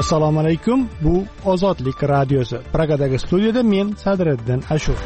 Assalomu alaykum. Bu Ozodlik radiosi. Pragadagi studiyada men Sadriddin Ashur.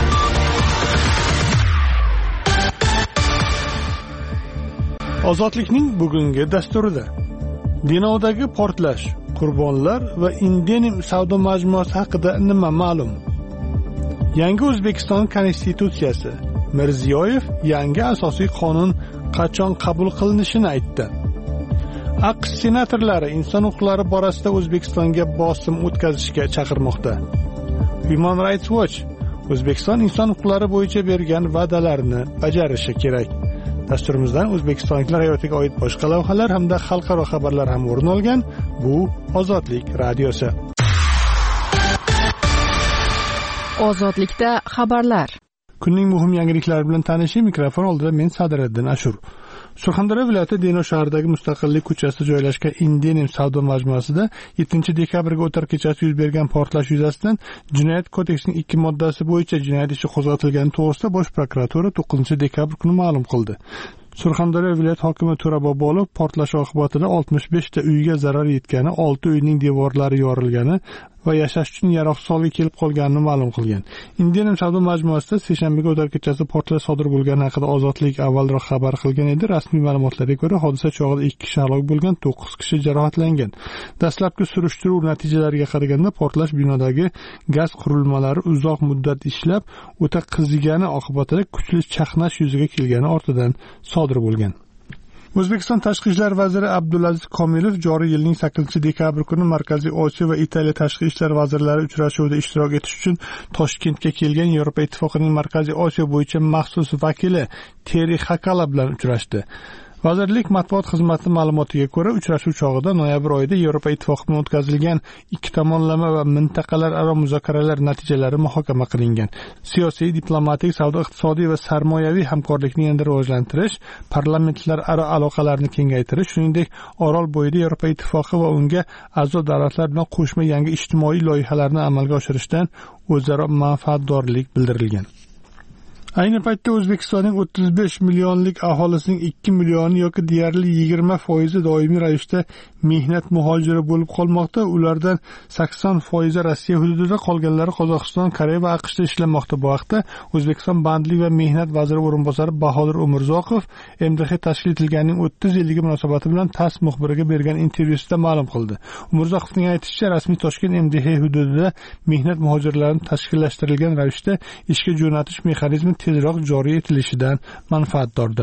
Ozodlikning bugungi dasturida Denovdagi portlash, qurbonlar va Indenim savdo majmuasi haqida nima ma'lum? Yangi O'zbekiston konstitutsiyasi. Mirziyoyev yangi asosiy qonun qachon qabul qilinishini aytdi. AQSh senatorlari inson huquqlari borasida O'zbekistonga bosim o'tkazishga chaqirmoqda. Human Rights Watch O'zbekiston inson huquqlari bo'yicha bergan va'dalarini bajarishi kerak. Dasturimizdan o'zbekistonliklar hayotiga oid boshqa lavhalar hamda xalqaro xabarlar ham o'rin olgan. Bu Ozodlik radiosi. Ozodlikda xabarlar. Kunning muhim yangiliklari bilan tanishing. Mikrofon oldida men Sadriddin Ashur. Surxondaryo viloyati Denov shahridagi Mustaqillik ko'chasida joylashgan Indenim savdo majmuasida 7-dekabrga o'tar kechasi yuz bergan portlash yuzasidan Jinoyat kodeksining 2 moddasi bo'yicha jinoyat ishi qo'zg'atilgani to'g'risida Bosh prokuratura 9-dekabr kuni ma'lum qildi. Surxondaryo viloyat hokimi To'ra Bobolov portlash oqibatida 65 ta uyga zarar yetgani, 6 uyning devorlari yorilgani va yashash uchun yaroqsiz holga kelib qolganini ma'lum qilgan. Indenim savdo majmuasida seshanbaga o'tar kechasi portlash sodir bo'lgani haqida Ozodlik avvalroq xabar qilgan edi. Rasmiy ma'lumotlarga ko'ra, hodisa chog'ida 2 kishi halok bo'lgan, 9 kishi jarohatlangan. Dastlabki surishtiruv natijalariga qaraganda portlash binodagi gaz qurilmalari uzoq muddat ishlab, o'ta qizigani oqibatida kuchli chaqnash yuzaga kelgani ortidan sodir bo'lgan. O'zbekiston Tashqi ishlar vaziri Abdulaziz Komilov joriy yilning 8-dekabr kuni Markaziy Osiyo va Italiya tashqi ishlar vazirlari uchrashuvida ishtirok etish uchun Toshkentga kelgan Yevropa Ittifoqining Markaziy Osiyo bo'yicha maxsus vakili Teri Hakala bilan uchrashdi. Vazirlik matbuot xizmati ma'lumotiga ko'ra, uchrashuv chog'ida noyabr oyida Yevropa Ittifoqi bilan o'tkazilgan ikki tomonlama va mintaqalararo muzokaralar natijalari muhokama qilingan. Siyosiy, diplomatik, savdo-iqtisodiy va sarmoyaviy hamkorlikni yanada rivojlantirish, parlamentlararo aloqalarni kengaytirish, shuningdek, Orol bo'yida Yevropa Ittifoqi va unga a'zo davlatlar bilan qo'shma yangi ijtimoiy loyihalarni amalga oshirishdan o'zaro manfaatdorlik bildirilgan. Ayni paytda O'zbekistonning 35 millionlik aholisining 2 millioni yoki deyarli 20% doimiy ravishda mehnat muhojiri bo'lib qolmoqda. Ulardan 80% Rossiya hududida, qolganlari Qozog'iston, Koreya va AQShda ishlamoqda. Bu haqda O'zbekiston Bandlik va mehnat vaziri o'rinbosari Bahodir Umurzoqov MDH tashkil etilganining 30 yilligi munosabati bilan TASS muxbiriga bergan intervyusida ma'lum qildi. Umurzoqovning aytishicha, rasmiy Toshkent MDH hududida mehnat muhojirlarini tashkillashtirilgan ravishda ishga jo'natish mexanizmi tezroq joriy etilishidan manfaatdordir.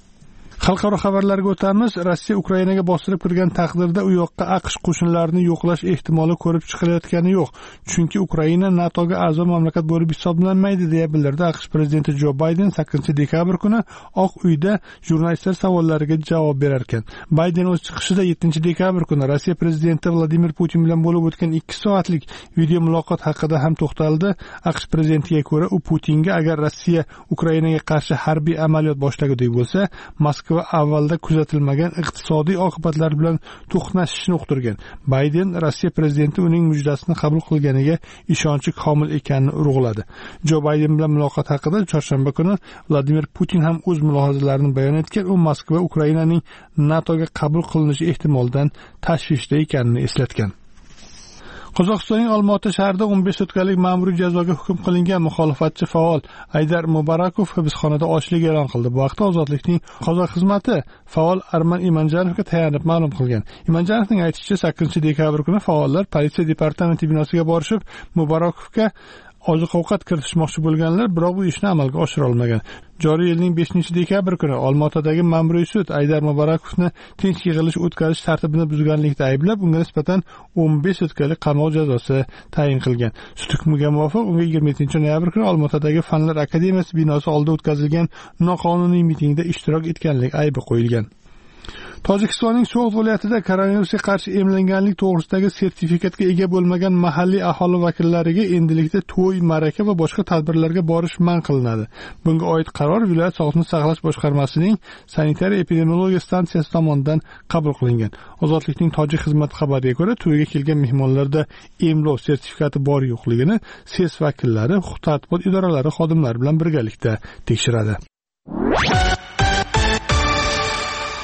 Xalqaro xabarlarga o'tamiz. Rossiya Ukrainaga bostirib kirgan taqdirda u yoqqa AQSh qo'shinlarini yo'qlash ehtimoli ko'rib chiqilayotgani yo'q. Chunki Ukraina NATOga a'zo mamlakat bo'lib hisoblanmaydi, deya bildirdi AQSh prezidenti Jo Bayden 8-dekabr kuni Oq uyda jurnalistlar savollariga javob berar ekan. Bayden o'z chiqishida 7-dekabr kuni Rossiya prezidenti Vladimir Putin bilan bo'lib o'tgan 2 soatlik video muloqot haqida ham to'xtaldi. AQSh prezidentiga ko'ra, u Putinga agar Rossiya Ukrainaga qarshi harbiy amaliyot boshlagudek bo'lsa, Moskva avvalda kuzatilmagan iqtisodiy oqibatlar bilan to'qnashishni uqtirgan. Bayden Rossiya prezidenti uning mujdasini qabul qilganiga ishonchi komil ekanini urg'uladi. Jo Bayden bilan muloqot haqida chorshanba kuni Vladimir Putin ham o'z mulohazalarini bayon etgan. U Moskva Ukrainaning NATOga qabul qilinishi ehtimolidan tashvishda ekanini eslatgan. Qozog'istonning Olmaota shahrida 15 sutkalik ma'muriy jazoga hukm qilingan muxolifatchi faol Aydar Mubarakov hibsxonada ochlik e'lon qildi. Bu haqda Ozodlikning qozoq xizmati faol Arman Imanjanovga tayanib ma'lum qilgan. Imanjanovning aytishicha, 8-dekabr kuni faollar politsiya departamenti binosiga borishib, Mubarakovga oziq-ovqat kiritishmoqchi bo'lganlar, biroq bu ishni amalga oshira olmagan. Joriy yilning 5-dekabr kuni Olmaotadagi ma'muriy sud Aydar Mubarakovni tinch yig'ilish o'tkazish tartibini buzganlikda ayblab, unga nisbatan 15 sutkalik qamoq jazosi tayin qilgan. Sud hukmiga muvofiq unga 27-noyabr kuni Olmaotadagi Fanlar akademiyasi binosi oldida o'tkazilgan noqonuniy mitingda ishtirok etganlik aybi qo'yilgan. Tojikistonning So'g'd viloyatida koronavirusga qarshi emlanganlik to'g'risidagi sertifikatga ega bo'lmagan mahalliy aholi vakillariga endilikda to'y, ma'raka va boshqa tadbirlarga borish man qilinadi. Bunga oid qaror viloyat Sog'liqni saqlash boshqarmasining sanitariya epidemiologiya stansiyasi tomonidan qabul qilingan. Ozodlikning tojik xizmati xabariga ko'ra, to'yga kelgan mehmonlarda emlov sertifikati bor-yo'qligini SES vakillari huquq-tartibot idoralari xodimlari bilan birgalikda tekshiradi.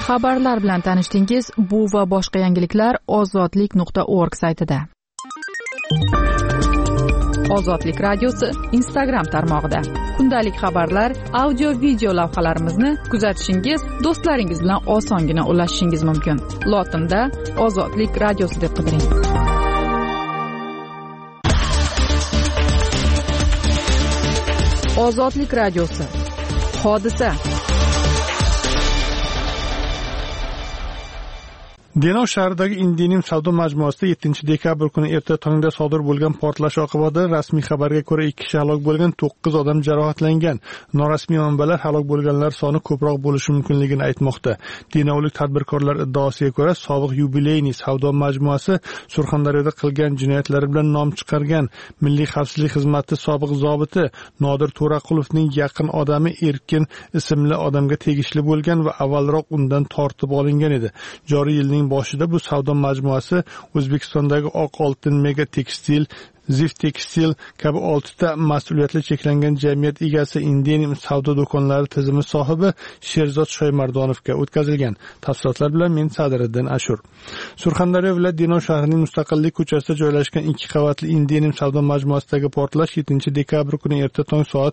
Xabarlar bilan tanishdingiz. Bu va boshqa yangiliklar ozodlik.org saytida. Ozodlik radiosi Instagram tarmog'ida. Kundalik xabarlar, audio, video lavhalarimizni kuzatishingiz, do'stlaringiz bilan osongina ulashishingiz mumkin. Lotinda Ozodlik radiosi deb qidiring. Ozodlik radiosi. Hodisa. Denov shahridagi Indianim savdo majmuasida 7-dekabr kuni erta tongda sodir bo'lgan portlash oqibatida rasmiy xabarga ko'ra 2 kishi halok bo'lgan, 9 odam jarohatlangan. Norasmiy manbalar halok bo'lganlar soni ko'proq bo'lishi mumkinligini aytmoqda. Denovlik tadbirkorlar iddaosiga ko'ra, sobiq yubileyniy savdo majmuasi Surxondaryoda qilgan jinoyatlari bilan nom chiqargan Milliy xavfsizlik xizmati sobiq zobiti Nodir To'raqulovning yaqin odami Erkin ismli odamga tegishli bo'lgan va avvalroq undan tortib olingan edi. Joriy yilning boshida bu savdo majmuasi O'zbekistondagi Oq oltin, Mega Tekstil, Zift Tekstil kabi 6 ta mas'uliyatli cheklangan jamiyat egasi Indianim savdo do'konlari tizimi sohibi Sherzod Shoymardonovga o'tkazilgan. Tafsilotlar bilan men Sadiriddin Ashur. Surxondaryo viloyat Denov shahrining Mustaqillik ko'chasida joylashgan 2 qavatli Indianim savdo majmuasidagi portlash 7-dekabr kuni erta tong soat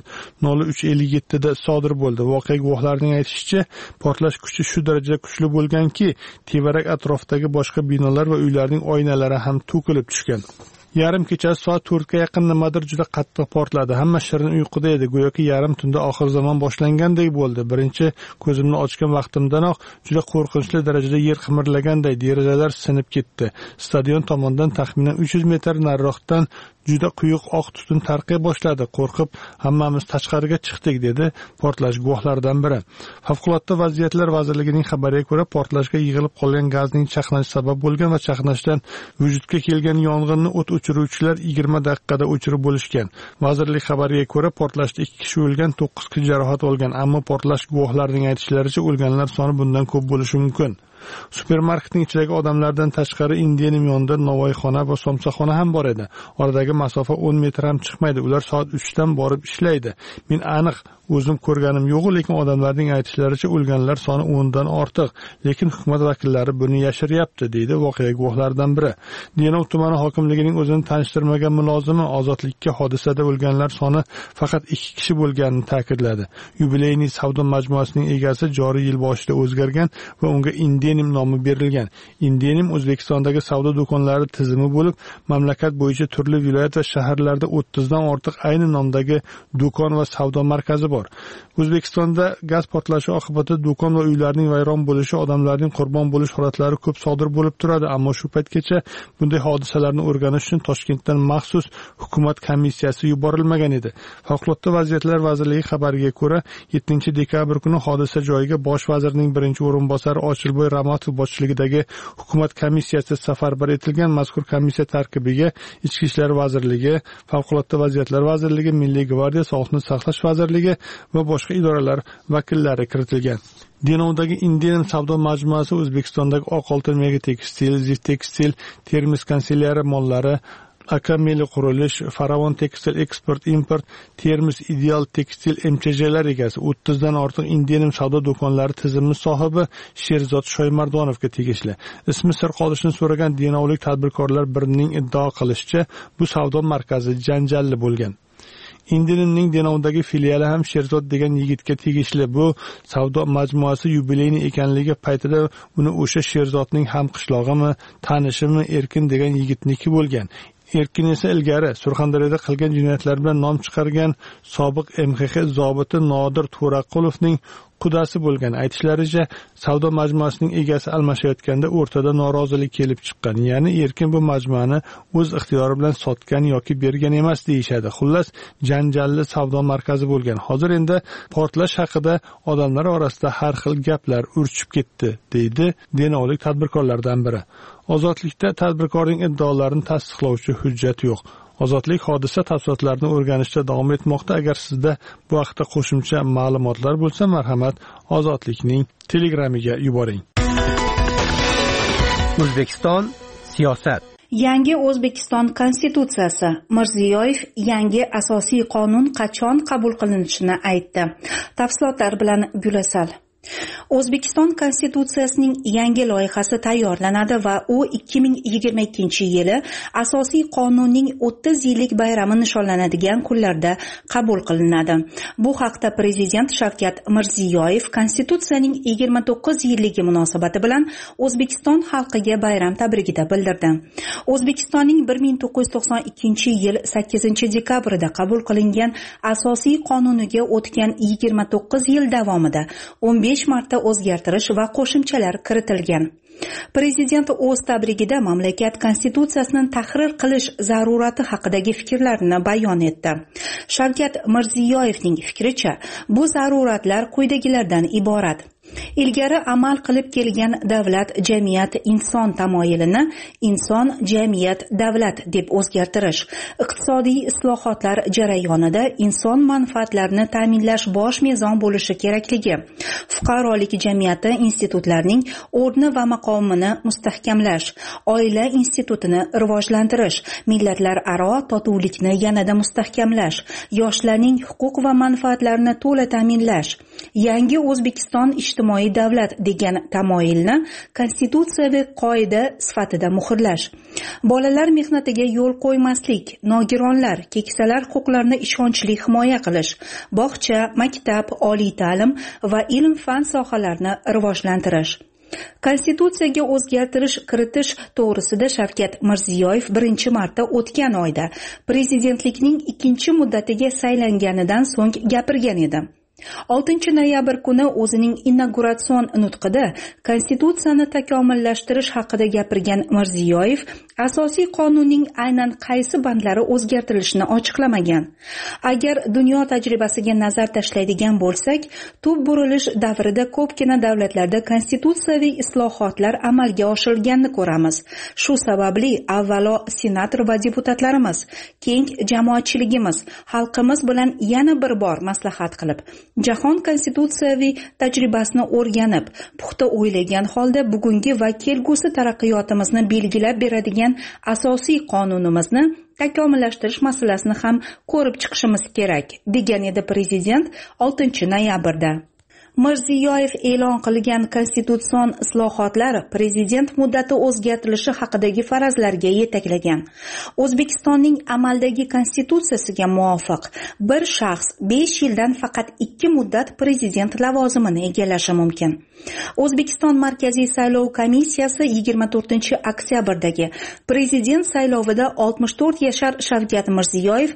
03:57 da sodir bo'ldi. Voqea guvohlarining aytishicha, portlash kuchi shu darajada kuchli bo'lganki, tevarak atrofidagi boshqa binolar va uylarning oynalari ham to'kilib tushgan. Yarim kechasi soat 4 ga yaqin nimadir juda qattiq portladi. Hamma shirin uyquda edi. Go'yoki yarim tunda oxir zamon boshlangandek bo'ldi. Birinchi ko'zimni ochgan vaqtimdanoq juda qo'rqinchli darajada yer qimirlaganday, derazalar sinib ketdi. Stadion tomondan taxminan 300 metr nariroqdan juda quyuq oq tutun tarqay boshladi. Qo'rqib hammamiz tashqariga chiqdik, dedi portlash guvohlaridan biri. Favqulodda vaziyatlar vazirligining xabariga ko'ra, portlashga yig'ilib qolgan gazning chaqnashi sabab bo'lgan va chaqnashdan vujudga kelgan yong'inni o't o'chiruvchilar 20 daqiqada o'chirib bo'lishgan. Vazirlik xabariga ko'ra, portlashda 2 kishi o'lgan, 9 kishi jarohat olgan, ammo portlash guvohlarining aytishlaricha o'lganlar soni bundan ko'p bo'lishi mumkin. Supermarketning ichidagi odamlardan tashqari Indianim yonida novvoyxona va somsaxona ham bor edi. Oradagi masofa 10 metr ham chiqmaydi. Ular soat 3 dan borib ishlaydi. Men aniq o'zim ko'rganim yo'q, lekin odamlarning aytishlaricha o'lganlar soni 10 dan ortiq. Lekin hukumat vakillari buni yashiryapti, deydi voqea guvohlaridan biri. Denov tumani hokimligining o'zini tanishtirmagan mulozimi Ozodlikka hodisada o'lganlar soni faqat 2 kishi bo'lganini ta'kidladi. Yubileyniy savdo majmuasining egasi joriy yil boshida o'zgargan va unga Indianim nomi berilgan. Indianim O'zbekistondagi savdo do'konlari tizimi bo'lib, mamlakat bo'yicha turli viloyat va shaharlarda 30 dan ortiq ayni nomdagi do'kon va savdo markazi bor. O'zbekistonda gaz portlashi oqibatida do'kon va uylarning vayron bo'lishi, odamlarning qurbon bo'lish holatlari ko'p sodir bo'lib turadi, ammo shu paytgacha bunday hodisalarni o'rganish uchun Toshkentdan maxsus hukumat komissiyasi yuborilmagan edi. Favqulodda vaziyatlar vazirligi xabariga ko'ra, 7-dekabr kuni hodisa joyiga bosh vazirning birinchi o'rinbosari Ochilboy Ramatov boshchiligidagi hukumat komissiyasi safarbar etilgan. Mazkur komissiya tarkibiga Ichki ishlar vazirligi, Favqulodda vaziyatlar vazirligi, Milliy gvardiya, Sog'liqni saqlash vazirligi va boshqa idoralar vakillari kiritilgan. Denovdagi Indianim savdo majmuasi O'zbekistondagi Oq oltin, Mega Tekstil, Zift Tekstil, Termiz kanselyari mollari, Akameli qurilish, Faravon Tekstil eksport import, Termiz Ideal Tekstil MCJlar egasi 30 dan ortiq Indianim savdo do'konlari tizimi sohibi Sherzod Shoymardonovga tegishli. Ismi sir qolishini so'ragan denovlik tadbirkorlar birining iddao qilishicha, bu savdo markazi janjalli bo'lgan. Indianimning Denovdagi filiali ham Sherzod degan yigitga tegishli. Bu savdo majmuasi yubileyniy ekanligi paytida uni o'sha Sherzodning ham qishlog'imi, tanishimi Erkin degan yigitniki bo'lgan. Erkin esa ilgari Surxondaryoda qilgan jinoyatlar bilan nom chiqargan sobiq MXX zobiti Nodir To'raqulovning qudasi bo'lgan. Aytishlaricha, savdo majmuasining egasi almashayotganda o'rtada norozilik kelib chiqqan. Ya'ni Erkin bu majmuani o'z ixtiyori bilan sotgan yoki bergan emas deyishadi. Xullas, janjalli savdo markazi bo'lgan. Hozir endi portlash haqida odamlar orasida har xil gaplar urchib ketdi, deydi denovlik tadbirkorlardan biri. Ozodlikda tadbirkorning iddaolarini tasdiqlovchi hujjat yo'q. Ozodlik hodisa tafsilotlarini o'rganishda davom etmoqda. Agar sizda bu haqda qo'shimcha ma'lumotlar bo'lsa, marhamat, Ozodlikning Telegramiga yuboring. O'zbekiston siyosat. Yangi O'zbekiston konstitutsiyasi. Mirziyoyev yangi asosiy qonun qachon qabul qilinishini aytdi. Tafsilotlar bilan Gulasal. O'zbekiston Konstitutsiyasining yangi loyihasi tayyorlanadi va u 2022-yili asosiy qonunning 30 yillik bayrami nishonlanadigan kunlarda qabul qilinadi. Bu haqda Prezident Shavkat Mirziyoyev Konstitutsiyaning 29 yilligi munosabati bilan O'zbekiston xalqiga bayram tabrigida bildirdi. O'zbekistonning 1992-yil 8-dekabrida qabul qilingan asosiy qonuniga o'tgan 29 yil davomida 15 marta o'zgartirish va qo'shimchalar kiritilgan. Prezident o'z tabrigida mamlakat konstitutsiyasini tahrir qilish zarurati haqidagi fikrlarini bayon etdi. Shavkat Mirziyoyevning fikricha, bu zaruratlar quyidagilardan iborat: ilgari amal qilib kelgan davlat, jamiyat, inson tamoyilini inson, jamiyat, davlat deb o'zgartirish, iqtisodiy islohotlar jarayonida inson manfaatlarini ta'minlash bosh mezon bo'lishi kerakligi, fuqarolik jamiyati institutlarining o'rni va maqomini mustahkamlash, oila institutini rivojlantirish, millatlararo totuvlikni yanada mustahkamlash, yoshlarning huquq va manfaatlarini to'la ta'minlash, yangi O'zbekiston ijtimoiy davlat degan tamoyilni konstitutsiyaviy qoida sifatida muhrlash, bolalar mehnatiga yo'l qo'ymaslik, nogironlar, keksalar huquqlarini ishonchli himoya qilish, bog'cha, maktab, oliy ta'lim va ilm-fan sohalarini rivojlantirish. Konstitutsiyaga o'zgartirish kiritish to'g'risida Shavkat Mirziyoyev 1-marta o'tgan oyda prezidentlikning 2-muddatiga saylanganidan so'ng gapirgan edi. 6 noyabr kuni o'zining inauguratsion nutqida konstitutsiyani takomillashtirish haqida gapirgan Mirziyoyev asosiy qonunning aynan qaysi bandlari o'zgartirilishini ochiqlamagan. Agar dunyo tajribasiga nazar tashlaydigan bo'lsak, tub burilish davrida ko'pgina davlatlarda konstitutsiyaviy islohotlar amalga oshirilganini ko'ramiz. Shu sababli avvalo senator va deputatlarimiz, keng jamoatchiligimiz, xalqimiz bilan yana bir bor maslahat qilib, jahon konstitutsiyaviy tajribasini o'rganib, puxta o'ylagan holda bugungi va kelgusi taraqqiyotimizni belgilab beradigan asosiy qonunimizni takomillashtirish masalasini ham ko'rib chiqishimiz kerak, degan edi Prezident 6 noyabrda. Mirziyoyev e'lon qilgan konstitutsion islohotlar prezident muddati o'zgartirilishi haqidagi farazlarga yetaklagan. O'zbekistonning amaldagi konstitutsiyasiga muvofiq bir shaxs 5 yildan faqat 2 muddat prezident lavozimini egallashi mumkin. O'zbekiston Markaziy saylov komissiyasi 24-oktyabrdagi prezident saylovida 64 yashar Shavkat Mirziyoyev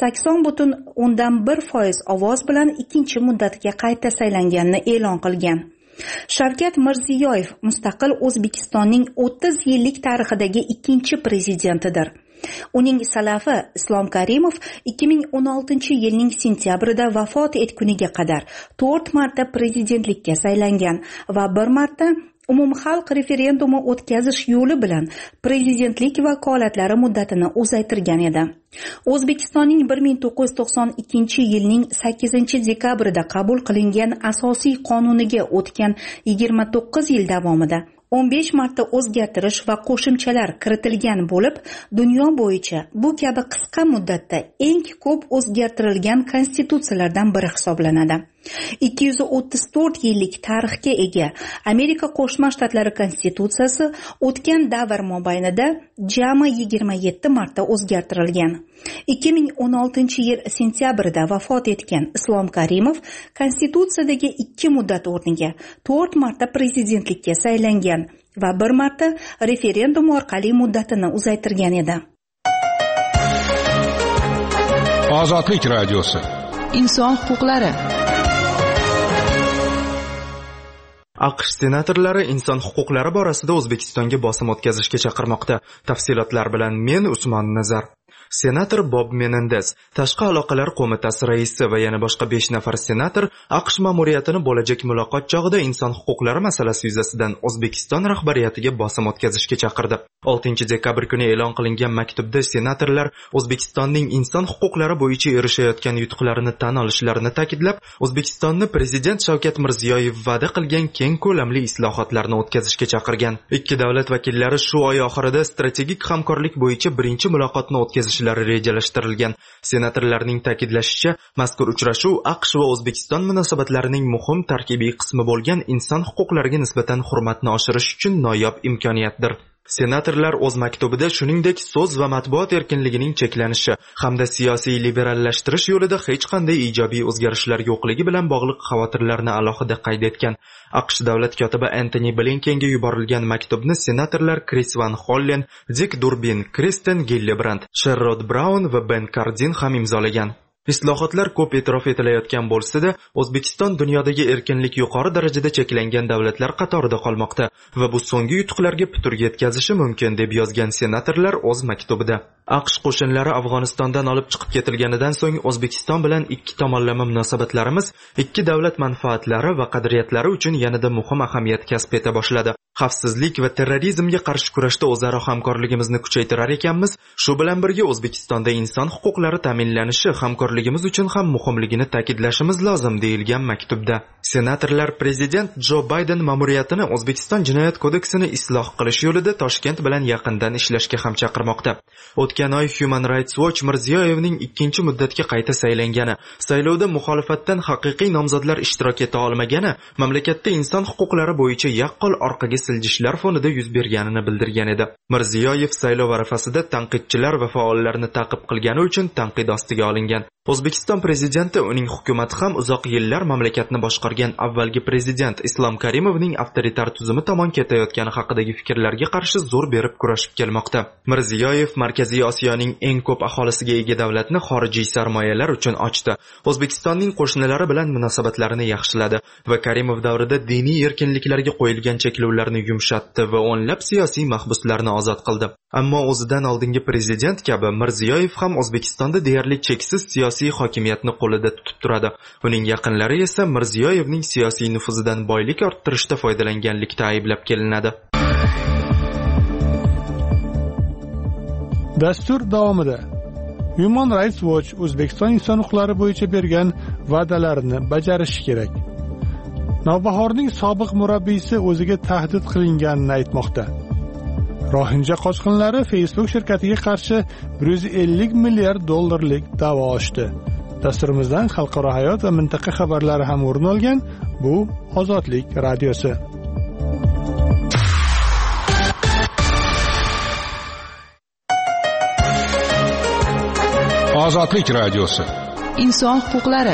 80.1% ovoz bilan 2-muddatga qayta saylangan e'lon qilgan. Shavkat Mirziyoyev mustaqil O'zbekistonning 30 yillik tarixidagi 2-prezidentidir. Uning salafi Islom Karimov 2016-yilning sentyabrida vafot etguniga qadar 4 marta prezidentlikka saylangan va 1 marta umumxalq referendumi o'tkazish yo'li bilan prezidentlik vakolatlari muddatini uzaytirgan edi. O'zbekistonning 1992-yilning 8-dekabrida qabul qilingan asosiy qonuniga o'tgan 29 yil davomida 15 marta o'zgartirish va qo'shimchalar kiritilgan bo'lib, dunyo bo'yicha bu kabi qisqa muddatda eng ko'p o'zgartirilgan konstitutsiyalardan biri hisoblanadi. 234 yillik tarixga ega Amerika Qo'shma Shtatlari konstitutsiyasi o'tgan davr mobaynida jami 27 marta o'zgartirilgan. 2016-yil sentyabrida vafot etgan Islom Karimov konstitutsiyadagi 2 muddat o'rniga 4 marta prezidentlikka saylangan va 1 marta referendum orqali muddatini uzaytirgan edi. Ozodlik radiosi. Inson huquqlari. AQSh senatorlari inson huquqlari borasida O'zbekistonga bosim o'tkazishga chaqirmoqda. Tafsilotlar bilan men Usmon Nazar. Senator Bob Menendez, Tashqi aloqalar qo'mitasi raisi va yana boshqa 5 nafar senator AQSh ma'muriyatini bo'lajak muloqot chog'ida inson huquqlari masalasi yuzasidan O'zbekiston rahbariyatiga bosim o'tkazishga chaqirdi. 6-dekabr kuni e'lon qilingan maktubda senatorlar O'zbekistonning inson huquqlari bo'yicha erishayotgan yutuqlarini tan olishlarini ta'kidlab, O'zbekistonni prezident Shavkat Mirziyoyev va'da qilgan keng ko'lamli islohotlarni o'tkazishga chaqirgan. Ikki davlat vakillari shu oy oxirida strategik hamkorlik bo'yicha birinchi muloqotni o'tkazishi bo'lishlari rejalashtirilgan. Senatorlarning ta'kidlashicha, mazkur uchrashuv AQSh va O'zbekiston munosabatlarining muhim tarkibiy qismi bo'lgan inson huquqlariga nisbatan hurmatni oshirish uchun noyob imkoniyatdir. Senatorlar o'z maktubida shuningdek so'z va matbuot erkinligining cheklanishi hamda siyosiy liberallashtirish yo'lida hech qanday ijobiy o'zgarishlar yo'qligi bilan bog'liq xavotirlarni alohida qayd etgan. AQSh davlat kotibi Antoni Blinkenga yuborilgan maktubni senatorlar Kris Van Hollen, Dik Durbin, Kristen Gillibrand, Sherrod Brown va Ben Cardin ham imzolagan. Islohotlar ko'p e'tirof etilayotgan bo'lsa-da, O'zbekiston dunyodagi erkinlik yuqori darajada cheklangan davlatlar qatorida qolmoqda va bu so'nggi yutuqlarga putur yetkazishi mumkin deb yozgan senatorlar o'z maktubida. AQSh qo'shinlari Afg'onistondan olib chiqib ketilganidan so'ng O'zbekiston bilan ikki tomonlama munosabatlarimiz ikki davlat manfaatlari va qadriyatlari uchun yanada muhim ahamiyat kasb eta boshladi. Xavfsizlik va terrorizmga qarshi kurashda o'zaro hamkorligimizni kuchaytirar ekanmiz. Shu bilan birga O'zbekistonda inson huquqlari ta'minlanishi hamkorligimiz uchun ham muhimligini ta'kidlashimiz lozim deyilgan maktubda. Senatorlar prezident Jo Bayden ma'muriyatini O'zbekiston jinoyat kodeksini isloh qilish yo'lida Toshkent bilan yaqindan ishlashga ham chaqirmoqda. O'tgan oy Human Rights Watch Mirziyoyevning ikkinchi muddatga qayta saylangani, saylovda muxolifatdan haqiqiy nomzodlar ishtirok eta olmagani, mamlakatda inson huquqlari bo'yicha yaqqol orqaga siljishlar fonida yuz berganini bildirgan edi. Mirziyoyev saylov arafasida tanqidchilar va faollarni ta'qib qilgani uchun tanqid ostiga olingan. O'zbekiston prezidenti uning hukumati ham uzoq yillar mamlakatni boshqargan avvalgi prezident Islom Karimovning avtoritar tuzumi tomon ketayotgani haqidagi fikrlarga qarshi zo'r berib kurashib kelmoqda. Mirziyoyev Markaziy Osiyoning eng ko'p aholisiga ega davlatni xorijiy sarmoyalar uchun ochdi. O'zbekistonning qo'shnilari bilan munosabatlarini yaxshiladi va Karimov davrida diniy erkinliklarga qo'yilgan cheklovlarni yumshatdi va o'nlab siyosiy mahbuslarni ozod qildi. Ammo o'zidan oldingi prezident kabi Mirziyoyev ham O'zbekistonda deyarli cheksiz siyosiy hokimiyatni qo'lida tutib turadi. Uning yaqinlari esa Mirziyoyevning siyosiy nufuzidan boylik orttirishda foydalanganlikda ayblab kelinadi. Dastur davomida Human Rights Watch O'zbekiston inson huquqlari bo'yicha bergan va'dalarini bajarishi kerak. Navbahorning sobiq murabbiysi o'ziga tahdid qilinganini aytmoqda. Rohinja qochqinlari Facebook shirkatiga qarshi 150 milliard dollarlik da'vo ochdi. Dasturimizdan xalqaro hayot va mintaqa xabarlari ham o'rin olgan. Bu Ozodlik radiosi. Ozodlik radiosi. Inson huquqlari.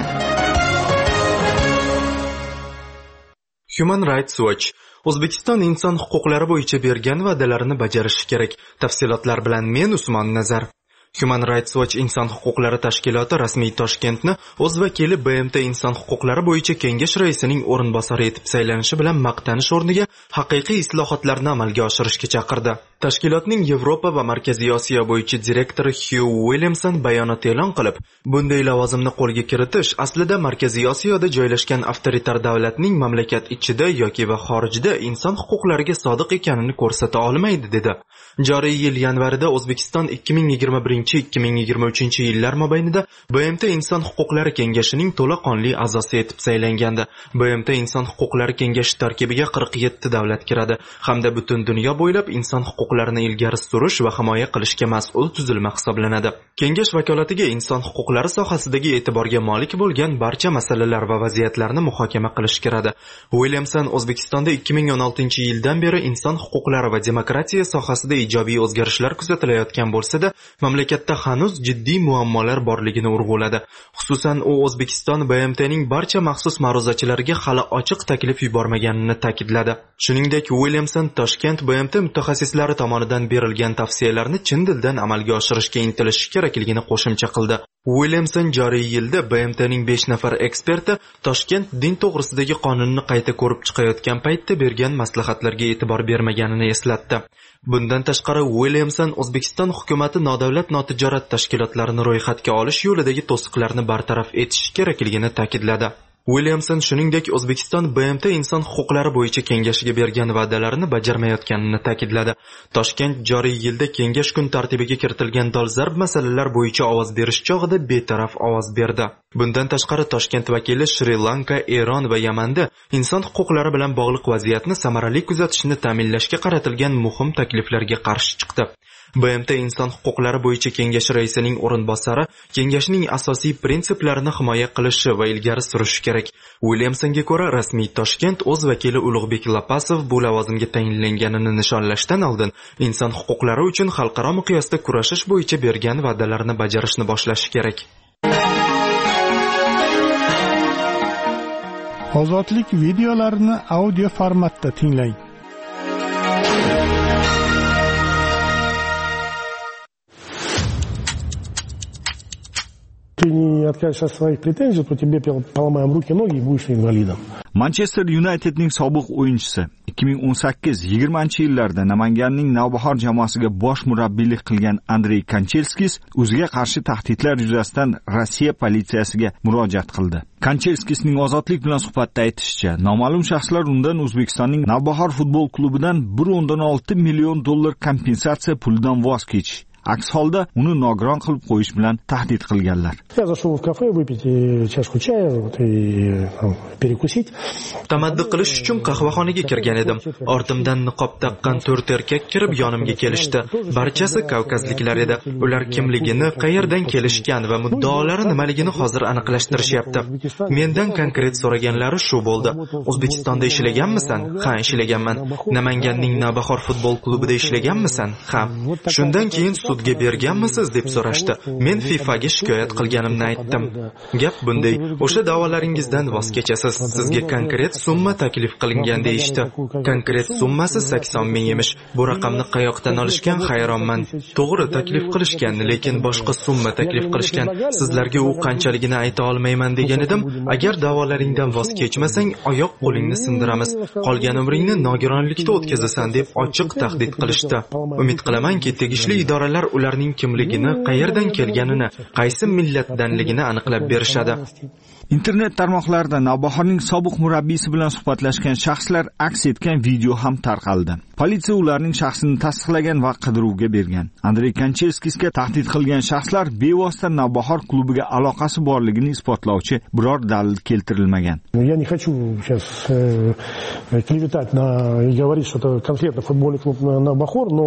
Human Rights Watch O'zbekiston inson huquqlari bo'yicha bergan va'dalarini bajarishi kerak. Tafsilotlar bilan men Usmon Nazar. Human Rights Watch inson huquqlari tashkiloti rasmiy Toshkentni o'z vakili BMT inson huquqlari bo'yicha kengash raisining o'rinbosari etib saylanishi bilan maqtanish o'rniga haqiqiy islohotlarni amalga oshirishga chaqirdi. Tashkilotning Yevropa va Markaziy Osiyo bo'yicha direktori Hugh Williamson bayonot e'lon qilib, bunday lavozimni qo'lga kiritish aslida Markaziy Osiyoda joylashgan avtoritar davlatning mamlakat ichida yoki va xorijda inson huquqlariga sodiq ekanini ko'rsata olmaydi dedi. Joriy yil yanvarida O'zbekiston 2021-2023 yillar mobaynida BMT inson huquqlari kengashining to'laqonli a'zosi etib saylangandi. BMT inson huquqlari kengashi tarkibiga 47 davlat kiradi hamda butun dunyo bo'ylab inson huquqlarini ilgari surish va himoya qilishga mas'ul tuzilma hisoblanadi. Kengash vakolatiga inson huquqlari sohasidagi e'tiborga molik bo'lgan barcha masalalar va vaziyatlarni muhokama qilish kiradi. Williamson O'zbekistonda 2016-yildan beri inson huquqlari va demokratiya sohasida ijobiy o'zgarishlar kuzatilayotgan bo'lsa-da, mamlakatda hanuz jiddiy muammolar borligini urg'uladi. Xususan, u O'zbekiston BMTning barcha maxsus ma'ruzachilariga hali ochiq taklif yubormaganini ta'kidladi. Shuningdek, Williamson Toshkent BMT mutaxassislari tomonidan berilgan tavsiyalarni chin dildan amalga oshirishga intilish kerakligini qo'shimcha qildi. Williamson joriy yilda BMTning 5 nafar eksperti Toshkent din to'g'risidagi qonunni qayta ko'rib chiqayotgan paytda bergan maslahatlarga e'tibor bermaganini eslatdi. Bundan tashqari, Williamson O'zbekiston hukumatı nodavlat notijorat tashkilotlarini ro'yxatga olish yo'lidagi to'siqlarni bartaraf etish kerakligini ta'kidladi. Williamson shuningdek O'zbekiston BMT inson huquqlari bo'yicha kengashiga bergan va'dalarini bajarmayotganini ta'kidladi. Toshkent joriy yilda kengash kun tartibiga kiritilgan dolzarb masalalar bo'yicha ovoz berish chog'ida betaraf ovoz berdi. Bundan tashqari Toshkent vakili Shri Lanka, Eron va Yamanda inson huquqlari bilan bog'liq vaziyatni samarali kuzatishni ta'minlashga qaratilgan muhim takliflarga qarshi chiqdi. BMT Inson huquqlari bo'yicha kengashi raisining o'rinbosari kengashning asosiy prinsiplarini himoya qilishi va ilgari surishi kerak. Williamsonga ko'ra, rasmiy Toshkent o'z vakili Ulug'bek Lapasov bu lavozimga tayinlanganini nishonlashdan oldin inson huquqlari uchun xalqaro miqyosda kurashish bo'yicha bergan va'dalarini bajarishni boshlashi kerak. Ozodlik videolarini audio formatda tinglang. Ты не откажешься от своих претензий, то тебе поломаем руки, ноги и будешь инвалидом. Manchester Unitedning sobiq o'yinchisi 2018-20-yillarda Namanganning Navbahor jamoasiga bosh murabbiylik qilgan Andrey Kanchelskis o'ziga qarshi tahdidlar yuzasidan Rossiya politsiyasiga murojaat qildi. Kanchelskisning Ozodlik bilan suhbatda aytishicha, noma'lum shaxslar undan O'zbekistonning Navbahor futbol klubidan 1.6 million dollar kompensatsiya pulidan voz kechish, aks holda uni nogiron qilib qo'yish bilan tahdid qilganlar. Я зашел в кафе выпить чашку чая и перекусить. Tamaddi qilish uchun qahvaxonaga kirgan edim. Ortimdan niqob taqqan 4 erkak kirib yonimga kelishdi. Barchasi kavkazliklar edi. Ular kimligini, qayerdan kelishgan va muddaolari nimaligini hozir aniqlashtirishyapti. Mendan konkret so'raganlari shu bo'ldi. O'zbekistonda ishlaganmisan? Ha, ishlaganman. Namanganning Navbahor futbol klubida ishlaganmisan? Ha. Shundan keyin sudga berganmisiz deb so'rashdi. Men FIFAga shikoyat qilganimni aytdim. Gap bunday. O'sha da'volaringizdan voz kechasiz. Sizga konkret summa taklif qilingan deyishdi. Konkret summasi 80 ming emish. Bu raqamni qayoqdan olishgan hayronman. To'g'ri taklif qilishgan, lekin boshqa summa taklif qilishgan. Sizlarga u qanchaligini ayta olmayman degan edim. Agar da'volaringdan voz kechmasang, oyoq qo'lingni sindiramiz. Qolgan umringni nogironlikda o'tkazasan deb ochiq tahdid qilishdi. Umid qilamanki, tegishli idoralar ularning kimligini, qayerdan kelganini, qaysi millatdanligini aniqlab berishadi. Internet tarmoqlarida Navbahorning sobiq murabbiysi bilan suhbatlashgan shaxslar aks etgan video ham tarqaldi. Politsiya ularning shaxsini tasdiqlagan va qidiruvga bergan. Andrey Kanchelskisga tahdid qilgan shaxslar bevosita Navbahor klubiga aloqasi borligini isbotlovchi biror dalil keltirilmagan. Я не хочу сейчас клеветать и говорить, что это конкретно футбольный клуб Navbahor, но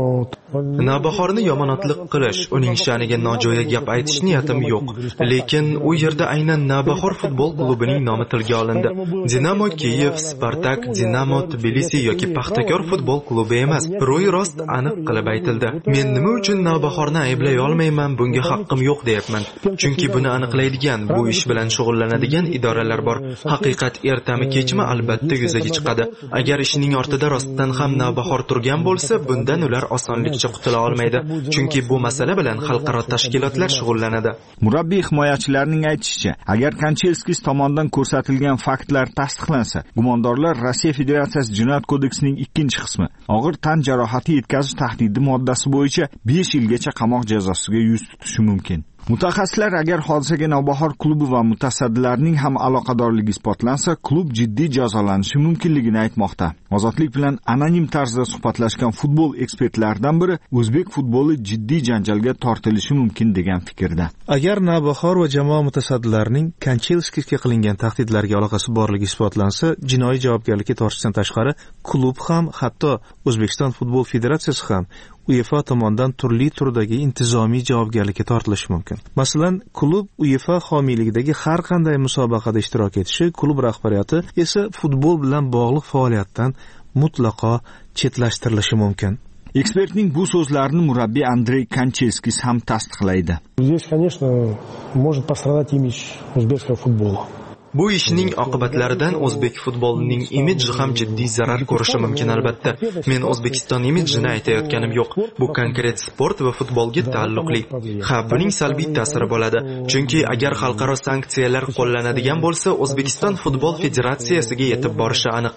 Navbahorni yomonotlik qilish, uning sha'niga nojo'ya gap aytish niyatim yo'q. Lekin u yerda aynan Navbahor futbol klubining nomi tilga olindi. Dinamo Kiyev, Spartak, Dinamo Tbilisi yoki Paxtakor futbol klubi emas. Ro'y rost aniq qilib aytildi. Men nima uchun Navbahorni ayblay olmayman, bunga haqqim yo'q deyapman. Chunki buni aniqlaydigan, bu ish bilan shug'ullanadigan idoralar bor. Haqiqat ertami kechmi albatta yuzaga chiqadi. Agar ishning ortida rostdan ham Navbahor turgan bo'lsa, bundan ular osonlikcha qutula olmaydi. Chunki bu masala bilan xalqaro tashkilotlar shug'ullanadi. Murabbiy himoyachilarining aytishicha, agar Kanchelskis tomonidan ko'rsatilgan faktlar tasdiqlansa, gumondorlar Rossiya Federatsiyasi Jinoyat kodeksining 2-qismi og'ir tan jarohati yetkazish tahdidi moddasi bo'yicha 5 yilgacha qamoq jazosiga yuz tutishi mumkin. Mutaxassislar agar hodisaga Navbahor klubi va mutasaddilarning ham aloqadorligi isbotlansa, klub jiddiy jazolanishi mumkinligini aytmoqda. Ozodlik bilan anonim tarzda suhbatlashgan futbol ekspertlaridan biri o'zbek futboli jiddiy janjalga tortilishi mumkin degan fikrda. Agar Navbahor va jamoa mutasaddilarining Kanchelskisga qilingan tahdidlarga aloqasi borligi isbotlansa, jinoiy javobgarlikka tortishdan tashqari, klub ham, hatto O'zbekiston futbol federatsiyasi ham UEFA tomonidan turli turdagi intizomiy javobgarlikka tortilishi mumkin. Masalan, klub UEFA homiyligidagi har qanday musobaqada ishtirok etishi, klub rahbariyati esa futbol bilan bog'liq faoliyatdan mutlaqo chetlashtirilishi mumkin. Ekspertning bu so'zlarini murabbiy Andrey Kanchelskis ham tasdiqlaydi. Здесь, конечно, может пострадать имидж узбекского футбола. Bu ishning oqibatlaridan o'zbek futbolining imidji ham jiddiy zarar ko'rishi mumkin albatta. Men O'zbekiston imidjini aytayotganim yo'q. Bu konkret sport va futbolga taalluqli. Ha, buning salbiy ta'siri bo'ladi. Chunki agar xalqaro sanksiyalar qo'llanadigan bo'lsa, O'zbekiston futbol federatsiyasiga yetib borishi aniq.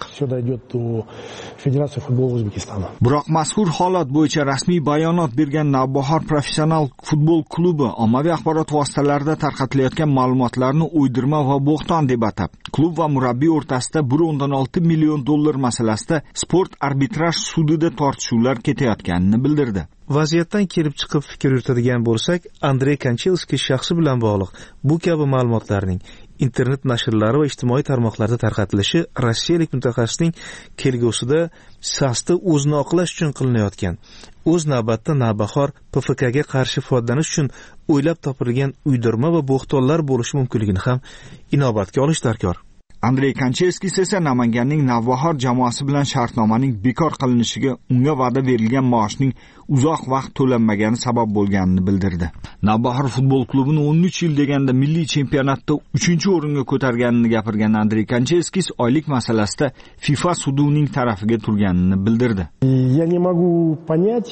Biroq mazkur holat bo'yicha rasmiy bayonot bergan Navbahor professional futbol klubi ommaviy axborot vositalarida tarqatilayotgan ma'lumotlarni o'ydirma va bo'xton deb atab, klub va murabbiy o'rtasida 1.6 million dollar masalasida sport arbitraj sudida tortishuvlar ketayotganini bildirdi. Vaziyatdan kelib chiqib fikr yuritadigan bo'lsak, Andrey Kanchelskis shaxsi bilan bog'liq bu kabi ma'lumotlarning internet nashrlari va ijtimoiy tarmoqlarda tarqatilishi rossiyalik mutaxassisning kelgusida sasni o'zini oqlash uchun qilinayotgan, o'z navbatda navbahor PFKga qarshi foydalanish uchun o'ylab topilgan uydirma va bo'xtonlar bo'lishi mumkinligini ham inobatga olish darkor. Andrey Kanchelskis esa Namanganning Navbahor jamoasi bilan shartnomaning bekor qilinishiga unga va'da berilgan maoshning uzoq vaqt to'lanmagani sabab bo'lganini bildirdi. Navbahor futbol klubini 13 yil deganda milliy chempionatda 3-o'ringa ko'targanini gapirgan Andrey Kanchelskis oylik masalasida FIFA sudining tarafiga turganini bildirdi. Я не могу понять,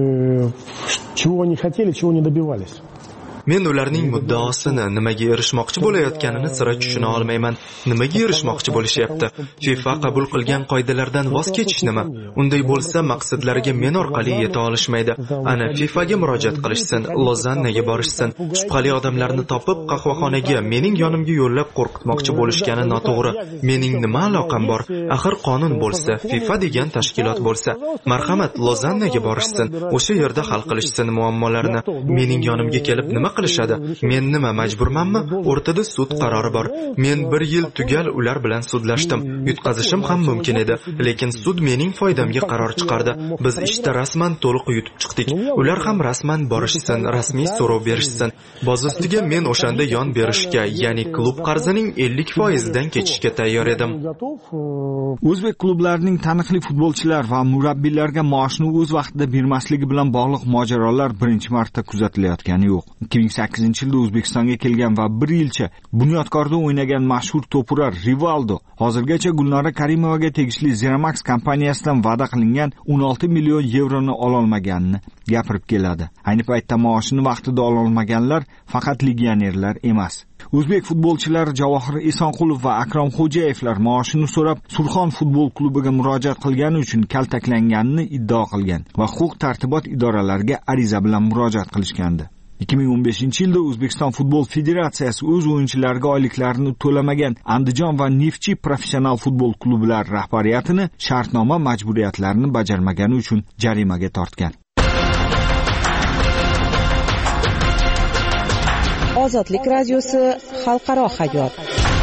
чего они хотели, чего не добивались. Men ularning muddaosini, nimaga erishmoqchi bo'layotganini sira tushuna olmayman. Nimaga erishmoqchi bo'lishyapti? FIFA qabul qilgan qoidalardan voz kechish nima? Unday bo'lsa, maqsadlariga men orqali yeta olishmaydi. Ana FIFAga murojaat qilishsin, Lozannaga borishsin. Shubhali odamlarni topib, qahvaxonaga mening yonimga yo'llab qo'rqitmoqchi bo'lishgani noto'g'ri. Mening nima aloqam bor? Axir qonun bo'lsa, FIFA degan tashkilot bo'lsa, marhamat, Lozannaga borishsin. O'sha yerda hal qilishsin muammolarni. Mening yonimga kelib nima qilishadi? Men nima majburmanmi? O'rtada sud qarori bor. Men 1 yil tugal ular bilan sudlashdim. Yutqazishim ham mumkin edi, lekin sud mening foydamga qaror chiqardi. Biz ishda rasman to'liq yutib chiqdik. Ular ham rasman borishsin, rasmiy so'rov berishsin. Boz ustiga men o'shanda yon berishga, ya'ni klub qarzining 50% dan kechishga tayyor edim. O'zbek klublarining taniqli futbolchilar va murabbiylarga maoshni o'z vaqtida bermasligi bilan bog'liq mojarolar birinchi marta kuzatilayotgani yo'q. 2008-yilda O'zbekistonga kelgan va 1 yilcha Bunyodkorda o'ynagan mashhur to'purar Rivaldo hozirgacha Gulnora Karimovaga tegishli Zeramax kompaniyasidan va'da qilingan 16 million yevroni ola olmaganini gapirib keladi. Ayni paytda maoshini vaqtida ola olmaganlar faqat legionerlar emas. O'zbek futbolchilari Javohir Esonqulov va Akrom Xo'jayevlar maoshini so'rab Surxon futbol klubiga murojaat qilgani uchun kaltaklanganini iddao qilgan va huquq-tartibot idoralariga ariza bilan murojaat qilishgandi. 2015-yilda O'zbekiston futbol federatsiyasi o'z o'yinchilariga oyliklarini to'lamagan Andijon va Neftchi professional futbol klublari rahbariyatini shartnoma majburiyatlarini bajarmagani uchun jarimaga tortgan. Ozodlik radiosi xalqaro hayot.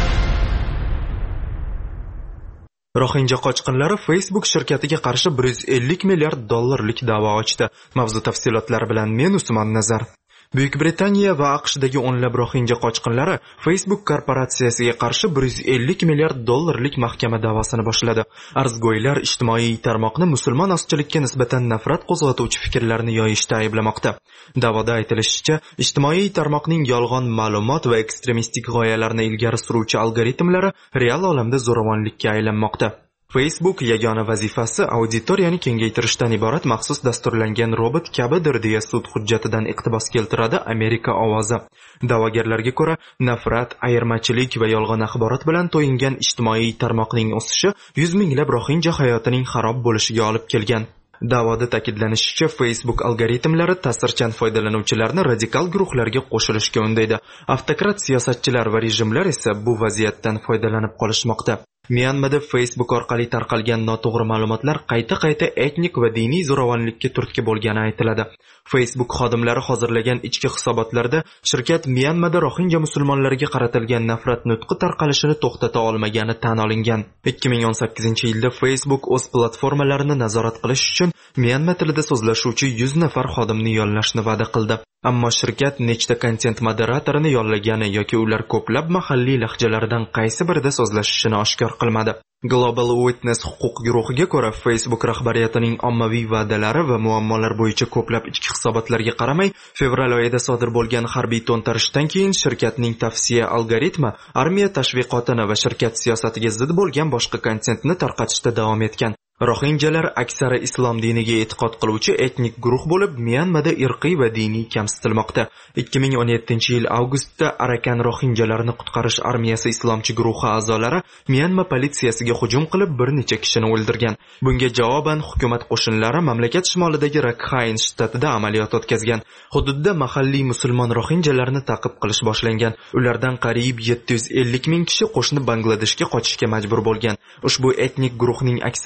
Roxinja qochqinlari Facebook shirkatiga qarshi 150 milliard dollarlik da'vo ochdi. Mavzu tafsilotlari bilan men Usmon Nazar. Buyuk Britaniya va AQShdagi o'nlab roxinja qochqinlari Facebook korporatsiyasiga qarshi 150 milliard dollarlik mahkama da'vosini boshladi. Arzgo'ylar ijtimoiy tarmoqni musulmon ozchilikka nisbatan nafrat qo'zg'atuvchi fikrlarni yoyishda ayblamoqda. Da'voda aytilishicha, ijtimoiy tarmoqning yolg'on ma'lumot va ekstremistik g'oyalarni ilgari suruvchi algoritmlari real olamda zo'ravonlikka aylanmoqda. Facebook yagona vazifasi auditoriyani kengaytirishdan iborat maxsus dasturlangan robot kabidir deya sud hujjatidan iqtibos keltiradi Amerika ovozi. Da'vogarlarga ko'ra, nafrat, ayirmachilik va yolg'on axborot bilan to'yingan ijtimoiy tarmoqning o'sishi 100 minglab roxinja hayotining xarob bo'lishiga olib kelgan. Da'voda ta'kidlanishicha, Facebook algoritmlari ta'sirchan foydalanuvchilarni radikal guruhlarga qo'shilishga undaydi. Avtokrat siyosatchilar va rejimlar esa bu vaziyatdan foydalanib qolishmoqda. Myanmada Facebook orqali tarqalgan noto'g'ri ma'lumotlar qayta-qayta etnik va diniy zo'ravonlikka turtki bo'lgani aytiladi. Facebook xodimlari hozirlagan ichki hisobotlarda shirkat Myanmada roxinja musulmonlariga qaratilgan nafrat nutqi tarqalishini to'xtata olmagani tan olingan. 2018-yilda Facebook o'z platformalarini nazorat qilish uchun Myanma tilida so'zlashuvchi 100 nafar xodimni yollashni va'da qildi. Ammo shirkat nechta kontent moderatorini yollagani yoki ular ko'plab mahalliy lahjalardan qaysi birida so'zlashishini oshkor qilmadi. Global Witness huquq guruhiga ko'ra, Facebook rahbariyatining ommaviy va'dalari va muammolar bo'yicha ko'plab ichki hisobotlarga qaramay, fevral oyida sodir bo'lgan harbiy to'ntarishdan keyin shirkatning tavsiya algoritmi armiya tashviqotini va shirkat siyosatiga zid bo'lgan boshqa kontentni tarqatishda davom etgan. Roxinjalar aksari islom diniga e'tiqod qiluvchi etnik guruh bo'lib, Myanmada irqiy va diniy kamsitilmoqda. 2017-yil avgustda Arakan roxinjalarini qutqarish armiyasi islomchi guruhi a'zolari Myanma politsiyasiga hujum qilib bir necha kishini o'ldirgan. Bunga javoban hukumat qo'shinlari mamlakat shimolidagi Rakhine shtatida amaliyot o'tkazgan. Hududda mahalliy musulmon roxinjalarni ta'qib qilish boshlangan. Ulardan qariyb 750 ming kishi qo'shni Bangladeshga qochishga majbur bo'lgan. Ushbu etnik guruhning aksar vakillari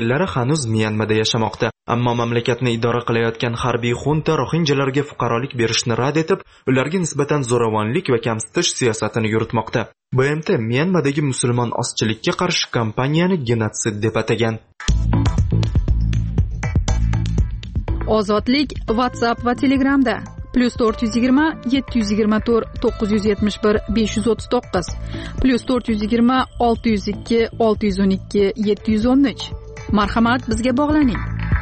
vakillari hanuz Myanmada yashamoqda. Ammo mamlakatni idora qilayotgan harbiy xunta rohinjalarga fuqarolik berishni rad etib, ularga nisbatan zo'ravonlik va kamsitish siyosatini yuritmoqda. BMT Myanmadagi musulmon ozchilikka qarshi kampaniyani genotsid deb atagan. Ozodlik WhatsApp va Telegramda +420 724 971 539 +420 602 612 713. Marhamat, bizga bog'laning.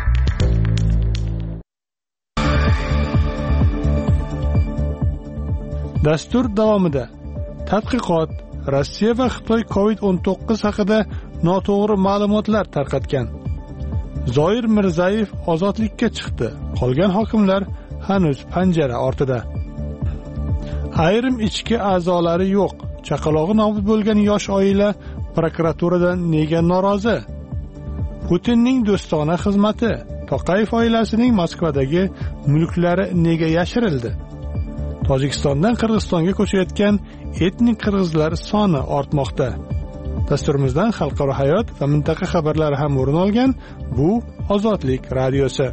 Dastur davomida tadqiqot Rossiya va Xitoy COVID-19 haqida noto'g'ri ma'lumotlar tarqatgan. Zoir Mirzayev ozodlikka chiqdi. Qolgan hokimlar hanuz panjara ortida. Ayrim ichki a'zolari yo'q. Chaqalog'i nobud bo'lgan yosh oila prokuraturadan nega norozi? Putinning do'stona xizmati, Toqayev oilasining Moskvadagi mulklari nega yashirildi? Tojikistondan Qirg'izistonga ko'chayotgan etnik qirg'izlar soni ortmoqda. Dasturimizdan xalqaro hayot va mintaqa xabarlari ham o'rin olgan. Bu Ozodlik radiosi.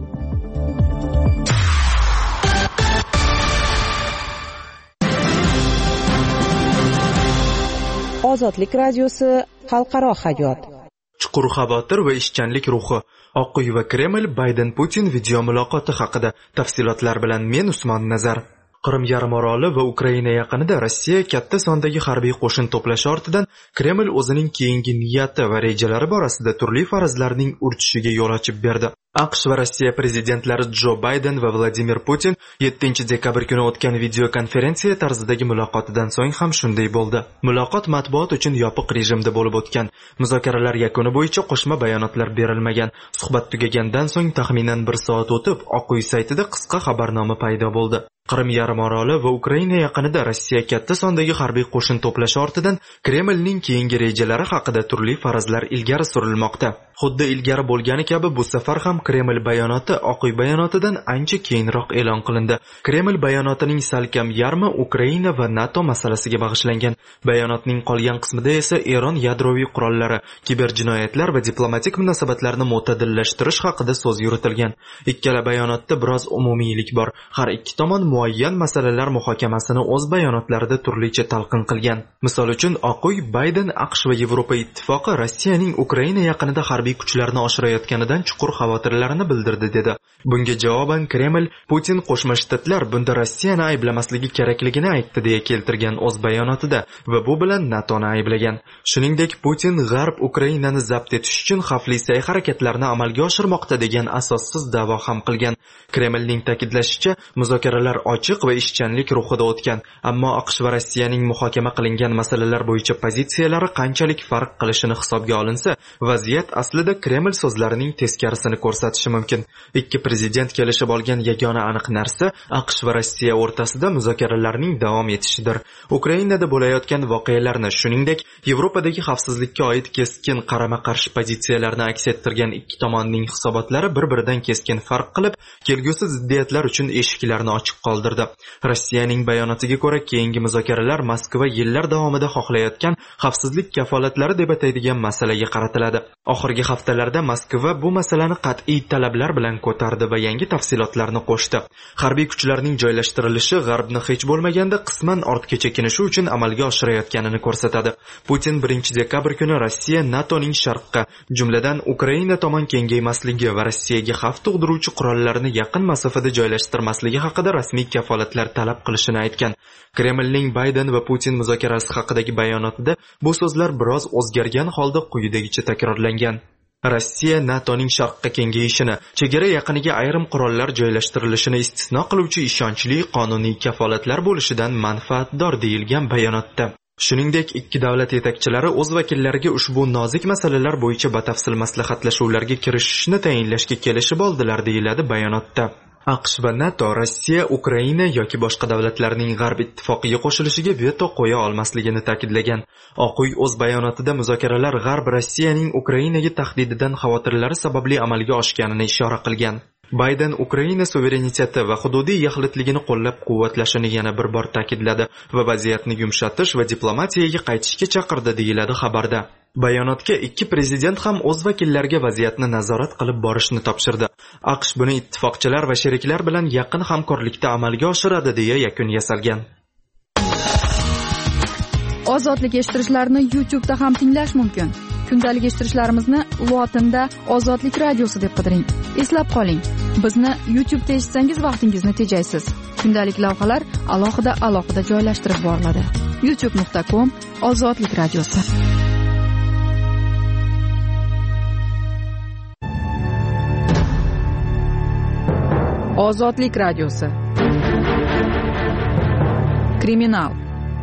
Ozodlik radiosi xalqaro hayot. Chuqur xavotir va ishchanlik ruhi. Oq uy va Kreml Bayden-Putin video muloqoti haqida tafsilotlar bilan men Usmon Nazar. Qrim yarimoroli va Ukraina yaqinida Rossiya katta sondagi harbiy qo'shin to'plashi ortidan Kreml o'zining keyingi niyati va rejalari borasida turli farazlarning urchishiga yo'l ochib berdi. AQSh va Rossiya prezidentlari Jo Bayden va Vladimir Putin 7-dekabr kuni o'tgan video konferensiya tarzidagi muloqotidan so'ng ham shunday bo'ldi. Muloqot matbuot uchun yopiq rejimda bo'lib o'tgan. Muzokaralar yakuni bo'yicha qo'shma bayonotlar berilmagan. Suhbat tugagandan so'ng taxminan 1 soat o'tib, Oq uy saytida qisqa xabarnoma paydo bo'ldi. Qrim yarimoroli va Ukraina yaqinida Rossiya katta sondagi harbiy qo'shin to'plashi ortidan Kremlning keyingi rejalari haqida turli farazlar ilgari surilmoqda. Xuddi ilgari bo'lgani kabi bu safar ham Kreml bayonoti Oq uy bayonotidan ancha keyinroq e'lon qilindi. Kreml bayonotining salkam yarmi Ukraina va NATO masalasiga bag'ishlangan. Bayonotning qolgan qismida esa Eron yadroviy qurollari, kiberjinoyatlar va diplomatik munosabatlarni mo'tadillashtirish haqida so'z yuritilgan. Ikkala bayonotda biroz umumiylik bor. Har ikki tomon muayyan masalalar muhokamasini o'z bayonotlarida turlicha talqin qilgan. Misol uchun Oq uy Bayden, AQSh va Yevropa ittifoqi Rossiyaning Ukraina yaqinida harbiy kuchlarni oshirayotganidan chuqur xavotirlarini bildirdi dedi. Bunga javoban Kreml Putin Qo'shma Shtatlar bunda Rossiyani ayblamasligi kerakligini aytdi deya keltirgan o'z bayonotida va bu bilan NATOni ayblagan. Shuningdek, Putin G'arb Ukrainani zabt etish uchun xavfli sa'y-harakatlarni amalga oshirmoqda degan asossiz da'vo ham qilgan. Kremlning ta'kidlashicha, muzokaralar ochiq va ishchanlik ruhida o'tgan, ammo AQSh va Rossiyaning muhokama qilingan masalalar bo'yicha pozitsiyalari qanchalik farq qilishini hisobga olinsa, vaziyat aslida Kreml so'zlarining teskarisini ko'rsatishi mumkin. Ikki prezident kelishib olgan yagona aniq narsa AQSh va Rossiya o'rtasida muzokaralarning davom etishidir. Ukrainada bo'layotgan voqealarni, shuningdek, Yevropadagi xavfsizlikka oid keskin qarama-qarshi pozitsiyalarni aks ettirgan ikki tomonning hisobotlari bir-biridan keskin farq qilib, kelgusi ziddiyatlar uchun eshiklarni ochiq qoldirdi. Rossiyaning bayonotiga ko'ra, keyingi muzokaralar Moskva yillar davomida xohlayotgan xavfsizlik kafolatlari deb ataydigan masalaga qaratiladi. Oxirgi haftalarda Moskva bu masalani qat'iy talablar bilan ko'tardi va yangi tafsilotlarni qo'shdi. Harbiy kuchlarning joylashtirilishi G'arbni hech bo'lmaganda qisman ortga chekinishi uchun amalga oshirayotganini ko'rsatadi. Putin 1-dekabr kuni Rossiya NATOning sharqqa, jumladan Ukraina tomon kengaymasligi va Rossiyaga xavf tug'diruvchi qurollarni yaqin masofada joylashtirmasligi haqida rasmiy kafolatlar talab qilishini aytgan. Kremlning Bayden va Putin muzokarasi haqidagi bayonotida bu so'zlar biroz o'zgargan holda quyidagicha takrorlangan. Rossiya NATOning sharqqa kengayishini, chegara yaqiniga ayrim qurollar joylashtirilishini istisno qiluvchi ishonchli qonuniy kafolatlar bo'lishidan manfaatdor deyilgan bayonotda. Shuningdek, ikki davlat yetakchilari o'z vakillariga ushbu nozik masalalar bo'yicha batafsil maslahatlashuvlarga kirishishni tayinlashga kelishib oldilar deyiladi bayonotda. AQSh va NATO Rossiya, Ukraina yoki boshqa davlatlarning G'arb ittifoqiga qo'shilishiga veto qo'ya olmasligini ta'kidlagan. Oq uy o'z bayonotida muzokaralar G'arb Rossiyaning Ukrainaga tahdididan xavotirlari sababli amalga oshganini ishora qilgan. Bayden Ukraina suvereniteti va hududiy yaxlitligini qo'llab-quvvatlashini yana bir bor ta'kidladi va vaziyatni yumshatish va diplomatiyaga qaytishga chaqirdi, deyiladi xabarda. Bayonotga ikki prezident ham o'z vakillariga vaziyatni nazorat qilib borishni topshirdi. AQSh buni ittifoqchilar va sheriklar bilan yaqin hamkorlikda amalga oshiradi, deya yakun yasalgan. Ozodlik eshittirishlarni YouTube'da ham tinglash mumkin. Kundalik eshittirishlarimizni lotinda Ozodlik radiosi deb qidiring. Eslab qoling, bizni YouTube'da eshitsangiz vaqtingizni tejaysiz. Kundalik lavhalar alohida joylashtirib boriladi. youtube.com/Ozodlik radiosi. Ozodlik radiosi. Kriminal.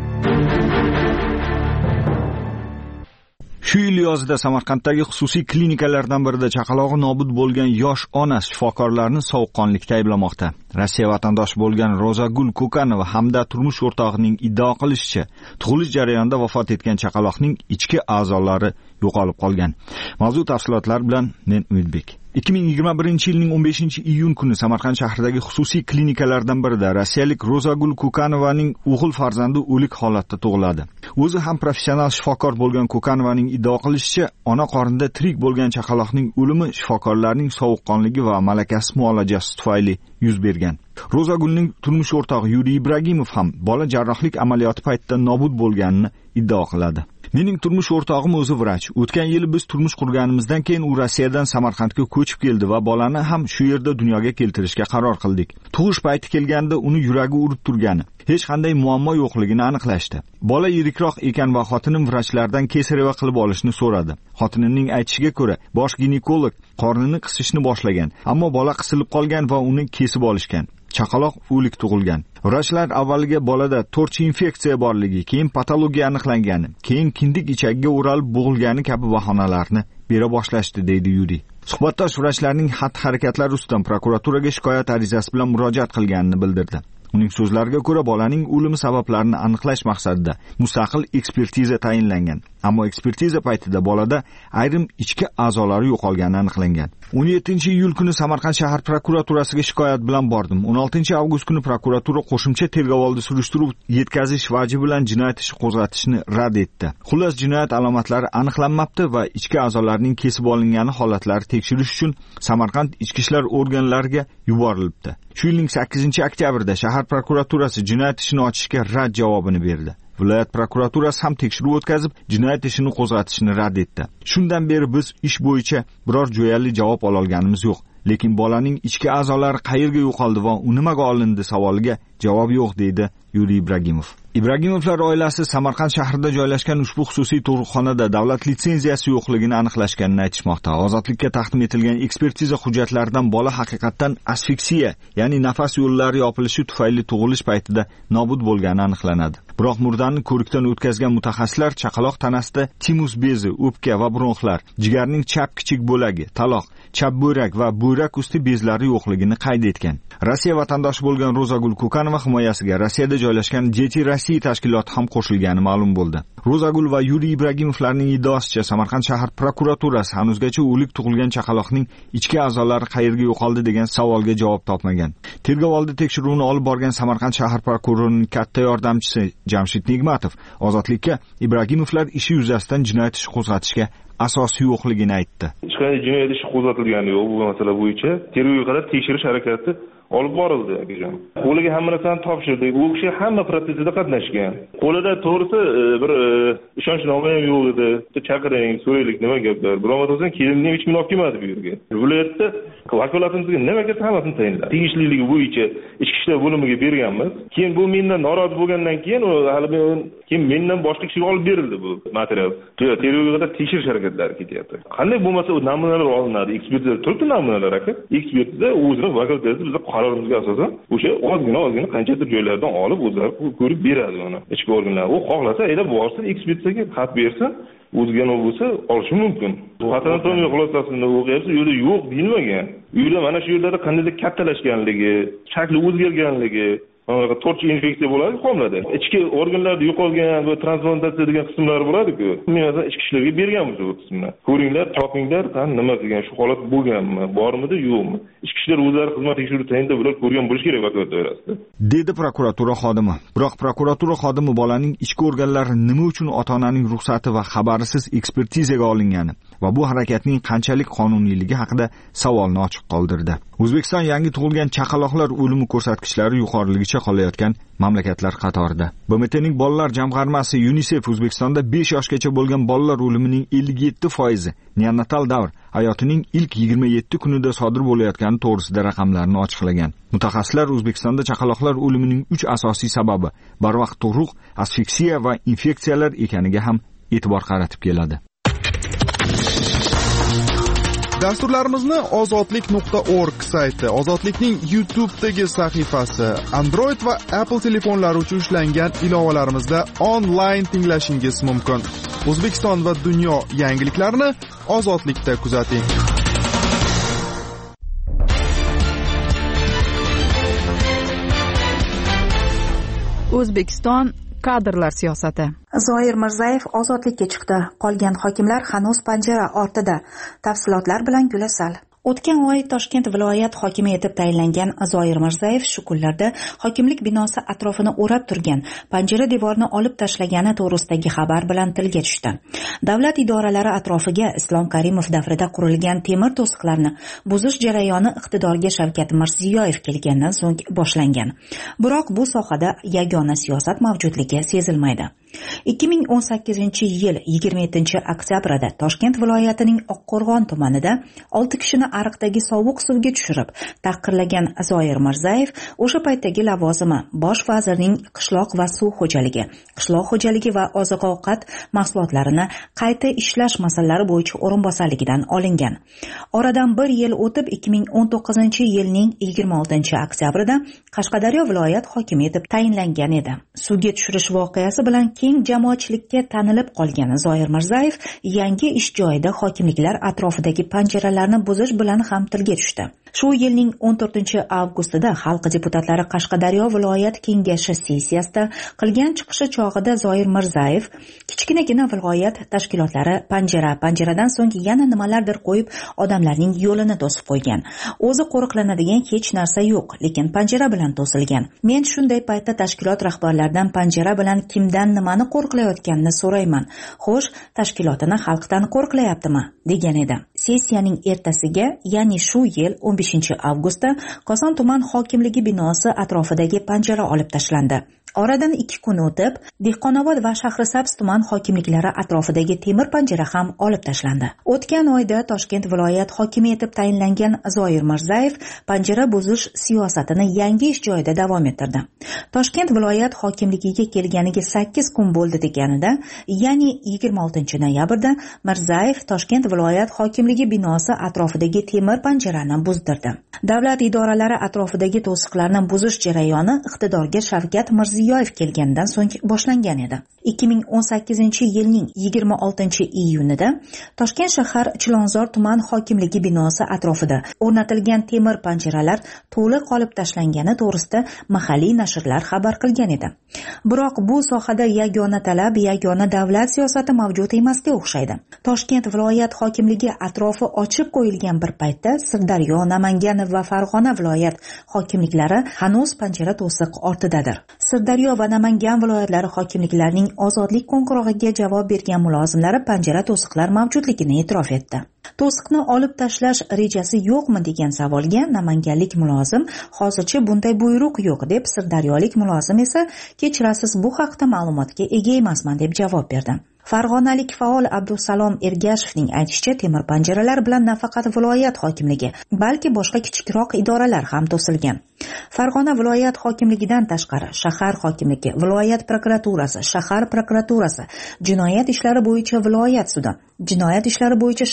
Shu yil yozida Samarqanddagi xususiy klinikalardan birida chaqalog'i nobud bo'lgan yosh ona shifokorlarni sovuqqonlikda ayblamoqda. Rossiya vatandoshi bo'lgan Rozagul Kokanova hamda turmush o'rtog'ining iddao qilishicha, tug'ilish jarayonida vafot etgan chaqaloqning ichki a'zolari yo'qolib qolgan. Mavzu tafsilotlari bilan men Umidbek. 2021-yilning 15-iyun kuni Samarqand shahridagi xususiy klinikalardan birida rossiyalik Rozagul Kokanovaning o'g'il farzandi o'lik holatda tug'iladi. O'zi ham professional shifokor bo'lgan Kokanovaning iddao qilishicha, ona qornida tirik bo'lgan chaqaloqning o'limi shifokorlarning sovuqqonligi va malakasiz muolajasi tufayli yuz bergan. Rozagulning turmush o'rtog'i Yuriy Ibragimov ham bola jarrohlik amaliyoti paytida nobud bo'lganini iddao qiladi. Mening turmush o'rtog'im o'zi vrach. O'tgan yili biz turmush qurganimizdan keyin u Rossiyadan Samarqandga ko'chib keldi va bolani ham shu yerda dunyoga keltirishga qaror qildik. Tug'ish payti kelganda uni yuragi urib turgani, hech qanday muammo yo'qligini aniqlashdi. Bola yirikroq ekan va xotinim vrachlardan kesareva qilib olishni so'radi. Xotinining aytishiga ko'ra, bosh ginekolog qornini qisishni boshlagan, ammo bola qisilib qolgan va uni kesib olishgan. Chaqaloq o'lik tug'ilgan. Vrachlar avvaliga bolada to'rchi infeksiya borligi, keyin patologiya aniqlangani, keyin kindik ichagiga o'ralib bo'g'ilgani kabi bahonalarni bera boshlashdi, deydi Yuriy. Suhbatdosh vrachlarning xatti-harakatlari ustidan prokuraturaga shikoyat arizasi bilan murojaat qilganini bildirdi. Uning so'zlariga ko'ra, bolaning o'limi sabablarini aniqlash maqsadida mustaqil ekspertiza tayinlangan. Ammo ekspertiza paytida bolada ayrim ichki a'zolari yo'qolgani aniqlangan. 17-iyul kuni Samarqand shahar prokuraturasiga shikoyat bilan bordim. 16-avgust kuni prokuratura qo'shimcha tergovoldi surishtiruv yetkazish vaji bilan jinoyat ishi qo'zg'atishni rad etdi. Xullas, jinoyat alomatlari aniqlanmabdi va ichki a'zolarning kesib olingani holatlari tekshirish uchun Samarqand ichki ishlar organlariga yuborilibdi. Shu yilning 8-oktyabrda shahar prokuraturasi jinoyat ishini ochishga rad javobini berdi. Viloyat prokuraturasi ham tekshiruv o'tkazib, jinoyat ishini qo'zg'atishni rad etdi. Shundan beri biz ish bo'yicha biror jo'yali javob ola olganimiz yo'q. Lekin bolaning ichki a'zolari qayerga yo'qoldi va u nimaga olindi savoliga javob yo'q, deydi Yuriy Ibragimov. Ibragimovlar oilasi Samarqand shahrida joylashgan ushbu xususiy tug'ruqxonada davlat litsenziyasi yo'qligini aniqlashganini aytishmoqda. Ozodlikka taqdim etilgan ekspertiza hujjatlaridan bola haqiqatan asfiksiya, ya'ni nafas yo'llari yopilishi tufayli tug'ilish paytida nobud bo'lgani aniqlanadi. Biroq murdani ko'rikdan o'tkazgan mutaxassislar chaqaloq tanasida timus bezi, o'pka va bronxlar, jigarning chap kichik bo'lagi, taloq, chap bo'rak va bo'rak usti bezlari yo'qligini qayd etgan. Rossiya vatandoshi bo'lgan Rozagul Kokanova himoyasiga Rossiyada joylashgan Deti Rossiya tashkiloti ham qo'shilgani ma'lum bo'ldi. Rozagul va Yuriy Ibragimovlarning iddaosicha Samarqand shahar prokuraturasi hanuzgacha o'lik tug'ilgan chaqaloqning ichki a'zolari qayerga yo'qoldi degan savolga javob topmagan. Tergovoldi tekshiruvini olib borgan Samarqand shahar prokurorining katta yordamchisi Jamshid Nigmatov ozodlikka Ibragimovlar ishi yuzasidan jinoyat ishi qo'zg'atishga asosi yo'qligini aytdi. Hech qanday jinoyat ishi qo'zg'atilgani yo'q bu masala bo'yicha. Tergovga qadar tekshirish harakati olib borildi akajon. Qo'liga hamma narsani topshirdik. U kishi hamma protsessda qatnashgan. Qo'lida to'g'risi bir ishonchnoma ham yo'q edi. Chaqiring, so'raylik nima gaplar. Biroq o'zim kelinimni hech kim olib kelmadi bu yerga. Viloyatda vakolatimizga nima kelsa hammasini tayinladi. Tegishliligi bo'yicha ichki ishlar bo'limiga berganmiz. Keyin bu mendan norozi bo'lgandan keyin keyin mendan boshqa kishiga olib berildi bu material. Tergovga qadar tekshirish harakatlari ketyapti. Qanday bo'lmasa u namunalar olinadi. Ekspertiza turibdi namunalar aka. Ekspertiza o'zining vakolatida bizga qarorimizga asosan o'sha ozgina qanchadir joylardan olib o'zlari ko'rib beradi uni ichki organlar. U xohlasa aylab borsin, ekspertizaga xat bersin, o'ziga nima bo'lsa olishi mumkin. Patologiya xulosasini o'qiyapsiz, yo'lda yo'q deyilmagan. Uyda mana shu yerlarda qandaydir kattalashganligi, shakli o'zgarganligi, to'rtchi infeksiya bo'ladi homilada. Ichki organlarda yo'qolgan va transplantatsiya degan qismlari bo'ladi-ku. Men hozir ichki ishlarga berganmiz bu qismni. Ko'ringlar, topinglar, qani nima degan shu holat bo'lganmi, bormidi, yo'qmi? Ichki ishlar o'zlari xizmat tekshiruv tayinida bular ko'rgan bo'lish kerak vakolat doirasida. Dedi prokuratura xodimi. Biroq prokuratura xodimi bolaning ichki organlari nima uchun ota-onaning ruxsati va xabarisiz ekspertizaga olingani va bu harakatning qanchalik qonuniyligi haqida savolni ochiq qoldirdi. O'zbekiston yangi tug'ilgan chaqaloqlar o'limi ko'rsatkichlari yuqoriligicha qolayotgan mamlakatlar qatorida. BMTning bolalar jamg'armasi UNICEF O'zbekistonda 5 yoshgacha bo'lgan bolalar o'limining 57% neonatal davr hayotining ilk 27 kunida sodir bo'layotgani to'g'risida raqamlarni ochiqlagan. Mutaxassislar O'zbekistonda chaqaloqlar o'limining 3 asosiy sababi barvaqt tug'ruq, asfiksiya va infeksiyalar ekaniga ham e'tibor qaratib keladi. Dasturlarimizni ozodlik.org sayti, Ozodlikning YouTube'dagi sahifasi, Android va Apple telefonlari uchun ishlangan ilovalarimizda onlayn tinglashingiz mumkin. O'zbekiston va dunyo yangiliklarini Ozodlikda kuzating. O'zbekiston kadrlar siyosati. Zoir Mirzayev ozodlikka chiqdi. Qolgan hokimlar hanuz panjara ortida. Tafsilotlar bilan Gulasal. O'tgan oy Toshkent viloyat hokimi etib tayinlangan Zoir Mirzayev shu kunlarda hokimlik binosi atrofini o'rab turgan panjara devorni olib tashlagani to'g'risidagi xabar bilan tilga tushdi. Davlat idoralari atrofiga Islom Karimov davrida qurilgan temir to'siqlarni buzish jarayoni iqtidorga Shavkat Mirziyoyev kelgandan so'ng boshlangan. Biroq bu sohada yagona siyosat mavjudligi sezilmaydi. 2018-yil 27-oktyabrda Toshkent viloyatining Oqqo'rg'on tumanida 6 kishini ariqdagi sovuq suvga tushirib taqirlagan Zoir Mirzayev o'sha paytdagi lavozimi bosh vazirning qishloq va suv xo'jaligi, qishloq xo'jaligi va oziq-ovqat mahsulotlarini qayta ishlash masalalari bo'yicha o'rinbosarligidan olingan. Oradan bir yil o'tib 2019-yilning 26-oktyabrida Qashqadaryo viloyat hokimi etib tayinlangan edi. Suvga tushirish voqeasi bilan keng jamoatchilikka tanilib qolgan Zoir Mirzayev yangi ish joyida hokimliklar atrofidagi panjaralarni buzish bilan ham tilga tushdi. Shu yilning 14-avgustida xalq deputatlari Qashqadaryo viloyat kengashi sessiyasida qilgan chiqishi chog'ida Zoir Mirzayev kichkinagina viloyat tashkilotlari panjaradan so'ng yana nimalardir qo'yib odamlarning yo'lini to'sib qo'ygan. O'zi qo'riqlanadigan hech narsa yo'q, lekin panjara bilan to'silgan. Men shunday paytda tashkilot rahbarlaridan panjara bilan kimdan nimani qo'riqlayotganini so'rayman. Xo'sh, tashkilotini xalqdan qo'riqlayaptimi? degan edi. Sessiyaning ertasiga, ya'ni shu yil 15-avgustda Koson tuman hokimligi binosi atrofidagi panjara olib tashlandi. Oradan 2 kun o'tib, Dehqonobod va Shahrisabz tuman hokimliklari atrofidagi temir panjara ham olib tashlandi. O'tgan oyda Toshkent viloyat hokimi etib tayinlangan Zoir Mirzayev panjara buzish siyosatini yangi ish joyida davom ettirdi. Toshkent viloyat hokimligiga kelganiga 8 kun bo'ldi deganida, ya'ni 26-noyabrda Mirzayev Toshkent viloyat hokimligi binosi atrofidagi temir panjarani buzdirdi. Davlat idoralari atrofidagi to'siqlarni buzish jarayoni iqtidorga Shavkat Mirziyoyev kelgandan so'ng boshlangan edi. 2018-yilning 26-iyunida Toshkent shahar Chilonzor tuman hokimligi binosi atrofida o'rnatilgan temir panjaralar to'liq olib tashlangani to'g'risida mahalliy nashrlar xabar qilgan edi. Biroq bu sohada yagona talab, yagona davlat siyosati mavjud emasga o'xshaydi. Toshkent viloyat hokimligi atrofi ochib qo'yilgan bir paytda Sirdaryo, Namangan va Farg'ona viloyat hokimliklari hanuz panjara to'siq ortidadir. Sirdaryo va Namangan viloyatlari hokimliklarining ozodlik qo'ng'irog'iga javob bergan mulozimlari panjara to'siqlar mavjudligini e'tirof etdi. To'siqni olib tashlash rejasi yo'qmi degan savolga namanganlik mulozim hozircha bunday buyruq yo'q deb, sirdaryolik mulozim esa kechirasiz bu haqda ma'lumotga ega emasman deb javob berdi. Farg'onalik faol Abdusalom Ergashevning aytishicha, temir panjaralar bilan nafaqat viloyat hokimligi, balki boshqa kichikroq idoralar ham to'silgan. Farg'ona viloyat hokimligidan tashqari shahar hokimligi, viloyat prokuraturasi, shahar prokuraturasi, jinoyat ishlari bo'yicha viloyat sudi, jinoyat ishlari bo'yicha shahar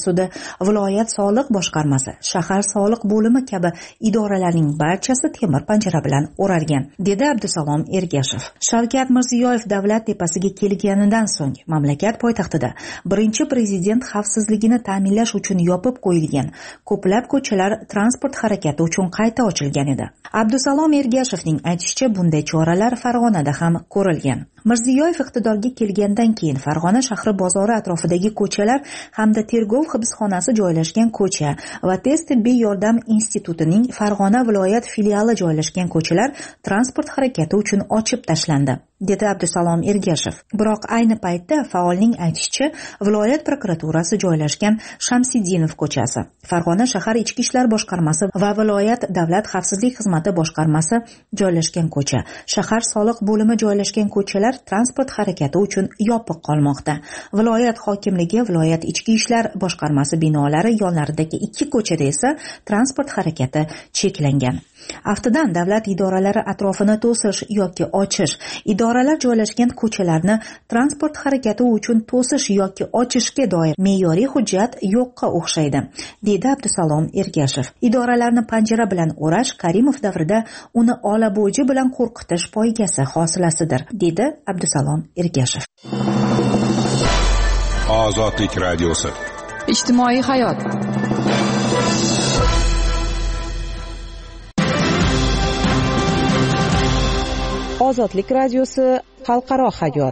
sudi, viloyat soliq boshqarmasi, shahar soliq bo'limi kabi idoralarning barchasi temir panjara bilan o'ralgan, dedi Abdusalom Ergashev. Shavkat Mirziyoyev davlat tepasiga kelganidan so'ng mamlakat poytaxtida birinchi prezident xavfsizligini ta'minlash uchun yopib qo'yilgan ko'plab ko'chalar transport harakati uchun qayta ochilgan edi. Abdusalom Ergashevning aytishicha, bunday choralar Farg'onada ham ko'rilgan. Mirziyoyev iqtidorga kelgandan keyin Farg'ona shahri bozori atrofidagi ko'chalar hamda tergov hibsxonasi joylashgan ko'cha va tez tibbiy yordam institutining Farg'ona viloyat filiali joylashgan ko'chalar transport harakati uchun ochib tashlandi, dedi Abdusalom Ergashev. Biroq ayni paytda faolning aytishicha, viloyat prokuraturasi joylashgan Shamsiddinov ko'chasi, Farg'ona shahar ichki ishlar boshqarmasi va viloyat davlat xavfsizlik xizmati boshqarmasi joylashgan ko'cha, shahar soliq bo'limi joylashgan ko'chalar transport harakati uchun yopiq qolmoqda. Viloyat hokimligi, viloyat ichki ishlar boshqarmasi binolari yonlaridagi 2 ko'chada esa transport harakati cheklangan. Aftidan davlat idoralari atrofini to'sish yoki ochish, idoralar joylashgan ko'chalarni transport harakati uchun to'sish yoki ochishga doir me'yoriy hujjat yo'qqa o'xshaydi, dedi Abdusalom Ergashev. Idoralarni panjara bilan o'rash Karimov davrida uni olabo'ji bilan qo'rqitish poygasi hosilasidir, dedi Abdusalom Ergashev. Ozodlik radiosi. Ijtimoiy hayot. Ozodlik radiosi xalqaro hayot.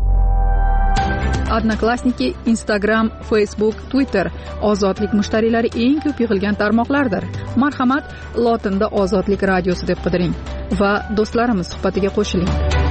Odnoklassniki, Instagram, Facebook, Twitter ozodlik mushtariylari eng ko'p yig'ilgan tarmoqlardir. Marhamat, lotinda Ozodlik radiosi deb qidiring va do'stlarimiz suhbatiga qo'shiling.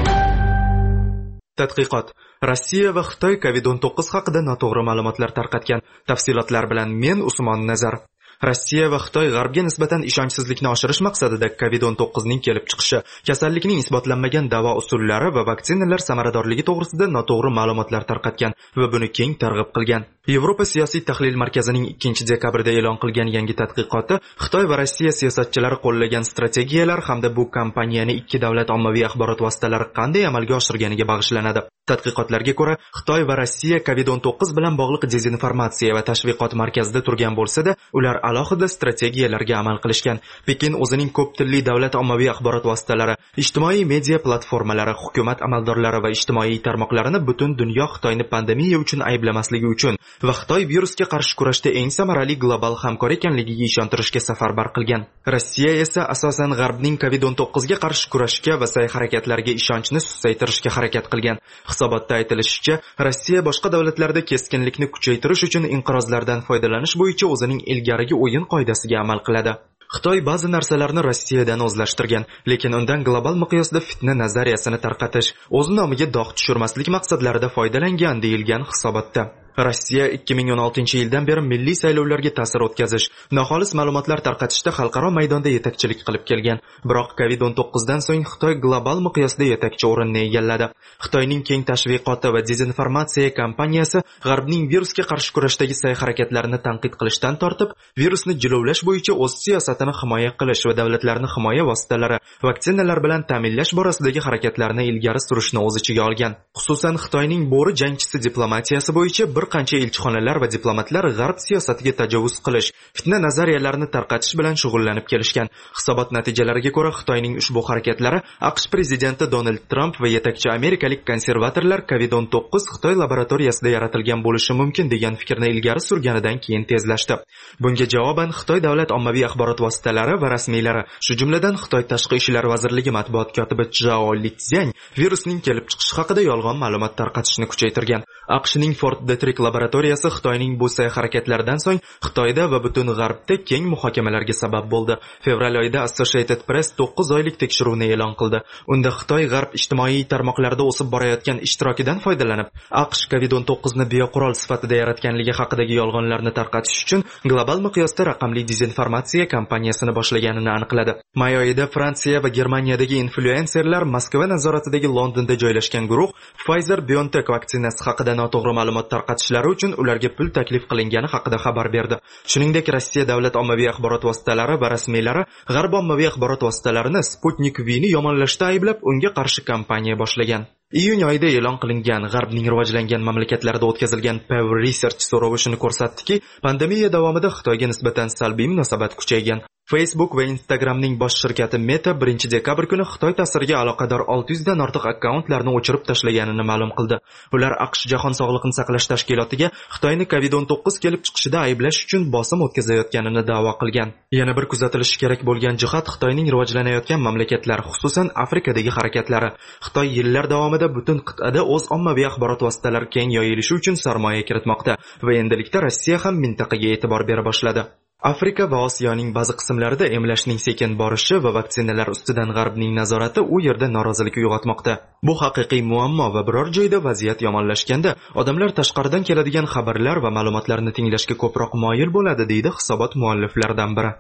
Tadqiqot: Rossiya va Xitoy COVID-19 haqida noto'g'ri ma'lumotlar tarqatgan. Tafsilotlar bilan men Usmon Nazar. Rossiya va Xitoy G'arbga nisbatan ishonchsizlikni oshirish maqsadida COVID-19 ning kelib chiqishi, kasallikning isbotlanmagan davo usullari va vaksinalar samaradorligi to'g'risida noto'g'ri ma'lumotlar tarqatgan va buni keng targ'ib qilgan. Yevropa siyosiy tahlil markazining 2-dekabrda e'lon qilgan yangi tadqiqoti Xitoy va Rossiya siyosatchilari qo'llagan strategiyalar hamda bu kampaniyani ikki davlat ommaviy axborot vositalari qanday amalga oshirganiga bag'ishlanadi. Tadqiqotlarga ko'ra, Xitoy va Rossiya COVID-19 bilan bog'liq dezinformatsiya va tashviqot markazida turgan bo'lsa-da, ular alohida strategiyalarga amal qilishgan. Pekin o'zining ko'p tilli davlat ommaviy axborot vositalari, ijtimoiy media platformalari, hukumat amaldorlari va ijtimoiy tarmoqlarini butun dunyo Xitoyni pandemiya uchun ayblamasligi uchun va Xitoy virusga qarshi kurashda eng samarali global hamkor ekanligiga ishontirishga safarbar qilgan. Rossiya esa asosan G'arbning COVID-19 ga qarshi kurashga va sa'y-harakatlarga ishonchni susaytirishga harakat qilgan. Hisobotda aytilishicha, Rossiya boshqa davlatlarda keskinlikni kuchaytirish uchun inqirozlardan foydalanish bo'yicha o'zining ilgarigi o'yin qoidasiga amal qiladi. Xitoy ba'zi narsalarni Rossiyadan o'zlashtirgan, lekin undan global miqyosda fitna nazariyasini tarqatish, o'z nomiga dog' tushirmaslik maqsadlarida foydalangan deyilgan hisobotda. Rossiya 2016-yildan beri milliy saylovlarga ta'sir o'tkazish, noxolis ma'lumotlar tarqatishda xalqaro maydonda yetakchilik qilib kelgan. Biroq COVID-19 dan so'ng Xitoy global miqyosda yetakchi o'rinni egalladi. Xitoyning keng tashviqoti va dezinformatsiya kampaniyasi G'arbning virusga qarshi kurashdagi sa'y-harakatlarini tanqid qilishdan tortib, virusni jilovlash bo'yicha o'z siyosatini himoya qilish va davlatlarni himoya vositalari, vaksinalar bilan ta'minlash borasidagi harakatlarni ilgari surishni o'z ichiga olgan. Xususan, Xitoyning bo'ri jangchisi diplomatiyasi bo'yicha bir qancha elchixonalar va diplomatlar G'arb siyosatiga tajovuz qilish, fitna nazariyalarini tarqatish bilan shug'ullanib kelishgan. Hisobot natijalariga ko'ra, Xitoyning ushbu harakatlari AQSh prezidenti Donald Trump va yetakchi amerikalik konservatorlar COVID-19 Xitoy laboratoriyasida yaratilgan bo'lishi mumkin degan fikrni ilgari surganidan keyin tezlashdi. Bunga javoban Xitoy davlat ommaviy axborot vositalari va rasmiylari, shu jumladan Xitoy Tashqi ishlar vazirligi matbuot kotibi Zhao Lijian virusning kelib chiqishi haqida yolg'on ma'lumot tarqatishni kuchaytirgan. AQShning Fort Detrick laboratoriyasi Xitoyning bu sa'y-harakatlaridan so'ng Xitoyda va butun G'arbda keng muhokamalarga sabab bo'ldi. Fevral oyida Associated Press 9 oylik tekshiruvni e'lon qildi. Unda Xitoy G'arb ijtimoiy tarmoqlarida o'sib borayotgan ishtirokidan foydalanib, AQSh COVID-19 ni bioqurol sifatida yaratganligi haqidagi yolg'onlarni tarqatish uchun global miqyosda raqamli dezinformatsiya kampaniyasini boshlaganini aniqladi. May oyida Fransiya va Germaniyadagi influenserlar Moskva nazoratidagi Londonda joylashgan guruh Pfizer-BioNTech vaksinasi haqida noto'g'ri ma'lumot tarqatish yo'qotishlari uchun ularga pul taklif qilingani haqida xabar berdi. Shuningdek, Rossiya davlat ommaviy axborot vositalari va rasmiylari G'arb ommaviy axborot vositalarini Sputnik V'ni yomonlashda ayblab, unga qarshi kampaniya boshlagan. Iyun oyida e'lon qilingan G'arbning rivojlangan mamlakatlarida o'tkazilgan Pew Research so'rovi shuni ko'rsatdiki, pandemiya davomida Xitoyga nisbatan salbiy munosabat kuchaygan. Facebook va Instagramning bosh shirkati Meta 1-dekabr kuni Xitoy ta'siriga aloqador 600 dan ortiq akkauntlarni o'chirib tashlaganini ma'lum qildi. Ular AQSh Jahon sog'liqni saqlash tashkilotiga Xitoyni COVID-19 kelib chiqishida ayblash uchun bosim o'tkazayotganini da'vo qilgan. Yana bir kuzatilishi kerak bo'lgan jihat Xitoyning rivojlanayotgan mamlakatlar, xususan Afrikadagi harakatlari. Xitoy yillar davomida butun qit'ada o'z ommaviy axborot vositalari keng yoyilishi uchun sarmoya kiritmoqda va endilikda Rossiya ham mintaqaga e'tibor bera boshladi. Afrika va Osiyoning ba'zi qismlarida emlashning sekin borishi va vaksinalar ustidan G'arbning nazorati u yerda norozilik uyg'otmoqda. Bu haqiqiy muammo va biror joyda vaziyat yomonlashganda odamlar tashqaridan keladigan xabarlar va ma'lumotlarni tinglashga ko'proq moyil bo'ladi, deydi hisobot mualliflaridan biri.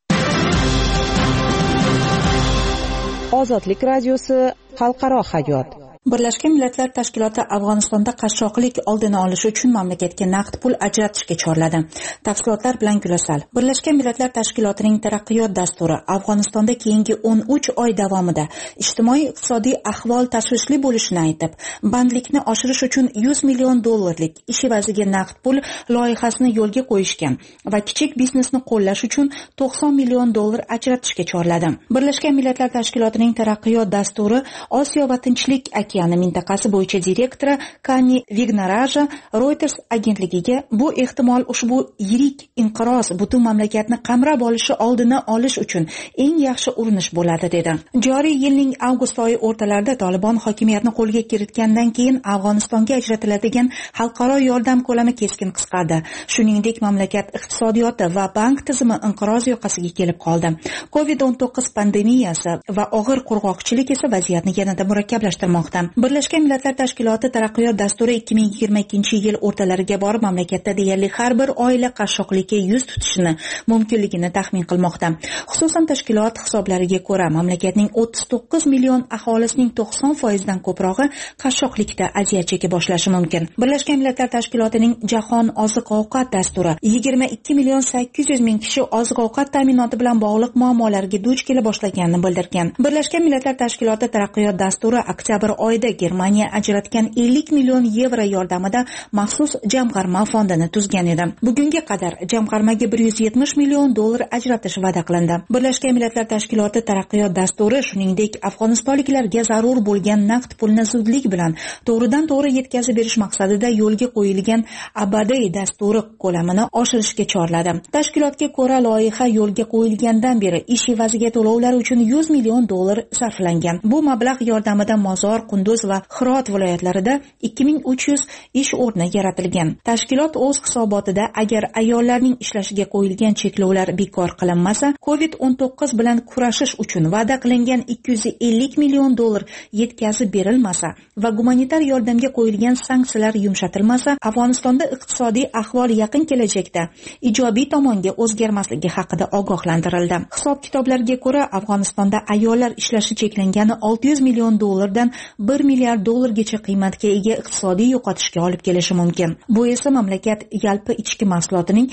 Ozodlik radiosi xalqaro hayot. Birlashgan Millatlar Tashkiloti Afg'onistonda qashshoqlik oldini olish uchun mamlakatga naqd pul ajratishga chorladi. Tafsilotlar bilan Gulasal. Birlashgan Millatlar Tashkilotining taraqqiyot dasturi Afg'onistonda keyingi 13 oy davomida ijtimoiy-iqtisodiy ahvol tashvishli bo'lishini aytib, bandlikni oshirish uchun $100 million ish evaziga naqd pul loyihasini yo'lga qo'yishgan va kichik biznesni qo'llash uchun $90 million ajratishga chorladi. Birlashgan Millatlar Tashkilotining taraqqiyot dasturi Osiyo va Tinchlik okeani mintaqasi bo'yicha direktori Kani Vignaraja Reuters agentligiga bu ehtimol ushbu yirik inqiroz butun mamlakatni qamrab olishi oldini olish uchun eng yaxshi urinish bo'ladi dedi. Joriy yilning avgust oyi o'rtalarida Taliban hokimiyatni qo'lga kiritgandan keyin Afg'onistonga ajratiladigan xalqaro yordam ko'lami keskin qisqardi. Shuningdek, mamlakat iqtisodiyoti va bank tizimi inqiroz yoqasiga kelib qoldi. COVID-19 pandemiyasi va og'ir qurg'oqchilik esa vaziyatni yanada murakkablashtirmoqda. Birlashgan Millatlar Tashkiloti taraqqiyot dasturi 2022-yil o'rtalariga borib mamlakatda deyarli har bir oila qashshoqlikka yuz tutishini mumkinligini taxmin qilmoqda. Xususan tashkilot hisoblariga ko'ra, mamlakatning 39 million aholisining 90% dan ko'prog'i qashshoqlikda aziyat cheka boshlashi mumkin. Birlashgan Millatlar Tashkilotining Jahon oziq-ovqat dasturi 22 million 800 ming kishi oziq-ovqat ta'minoti bilan bog'liq muammolarga duch kela boshlaganini bildirgan. Birlashgan Millatlar Tashkiloti taraqqiyot dasturi oktyabr oyida Germaniya ajratgan 50 million yevro yordamida maxsus jamg'arma fondini tuzgan edi. Bugunga qadar jamg'armaga $170 million ajratish va'da qilindi. Birlashgan Millatlar Tashkiloti taraqqiyot dasturi shuningdek Afg'onistonliklarga zarur bo'lgan naqd pulni zudlik bilan to'g'ridan-to'g'ri yetkazib berish maqsadida yo'lga qo'yilgan abadiy dasturi ko'lamini oshirishga chorladi. Tashkilotga ko'ra, loyiha yo'lga qo'yilgandan beri ish evaziga to'lovlar uchun $100 million sarflangan. Bu mablag' yordamida Mozor, Qunduz va Hirot viloyatlarida 2300 ish o'rni yaratilgan. Tashkilot o'z hisobotida agar ayollarning ishlashiga qo'yilgan cheklovlar bekor qilinmasa, COVID-19 bilan kurashish uchun va'da qilingan $250 million yetkazib berilmasa va gumanitar yordamga qo'yilgan sanksiyalar yumshatilmasa, Afg'onistonda iqtisodiy ahvol yaqin kelajakda ijobiy tomonga o'zgarmasligi haqida ogohlantirildi. Hisob-kitoblarga ko'ra, Afg'onistonda ayollar ishlashi cheklangani $600 million dan $1 milliard gacha qiymatga ega iqtisodiy yo'qotishga olib kelishi mumkin. Bu esa mamlakat yalpi ichki mahsulotining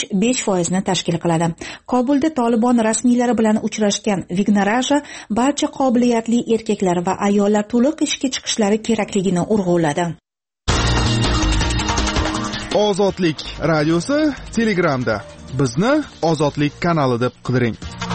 3-5% ni tashkil qiladi. Kobulda Taliban rasmiylari bilan uchrashgan Vignaraja barcha qobiliyatli erkaklar va ayollar to'liq ishga chiqishlari kerakligini urg'uladi. Ozodlik radiosi Telegramda. Bizni Ozodlik kanali deb qidiring.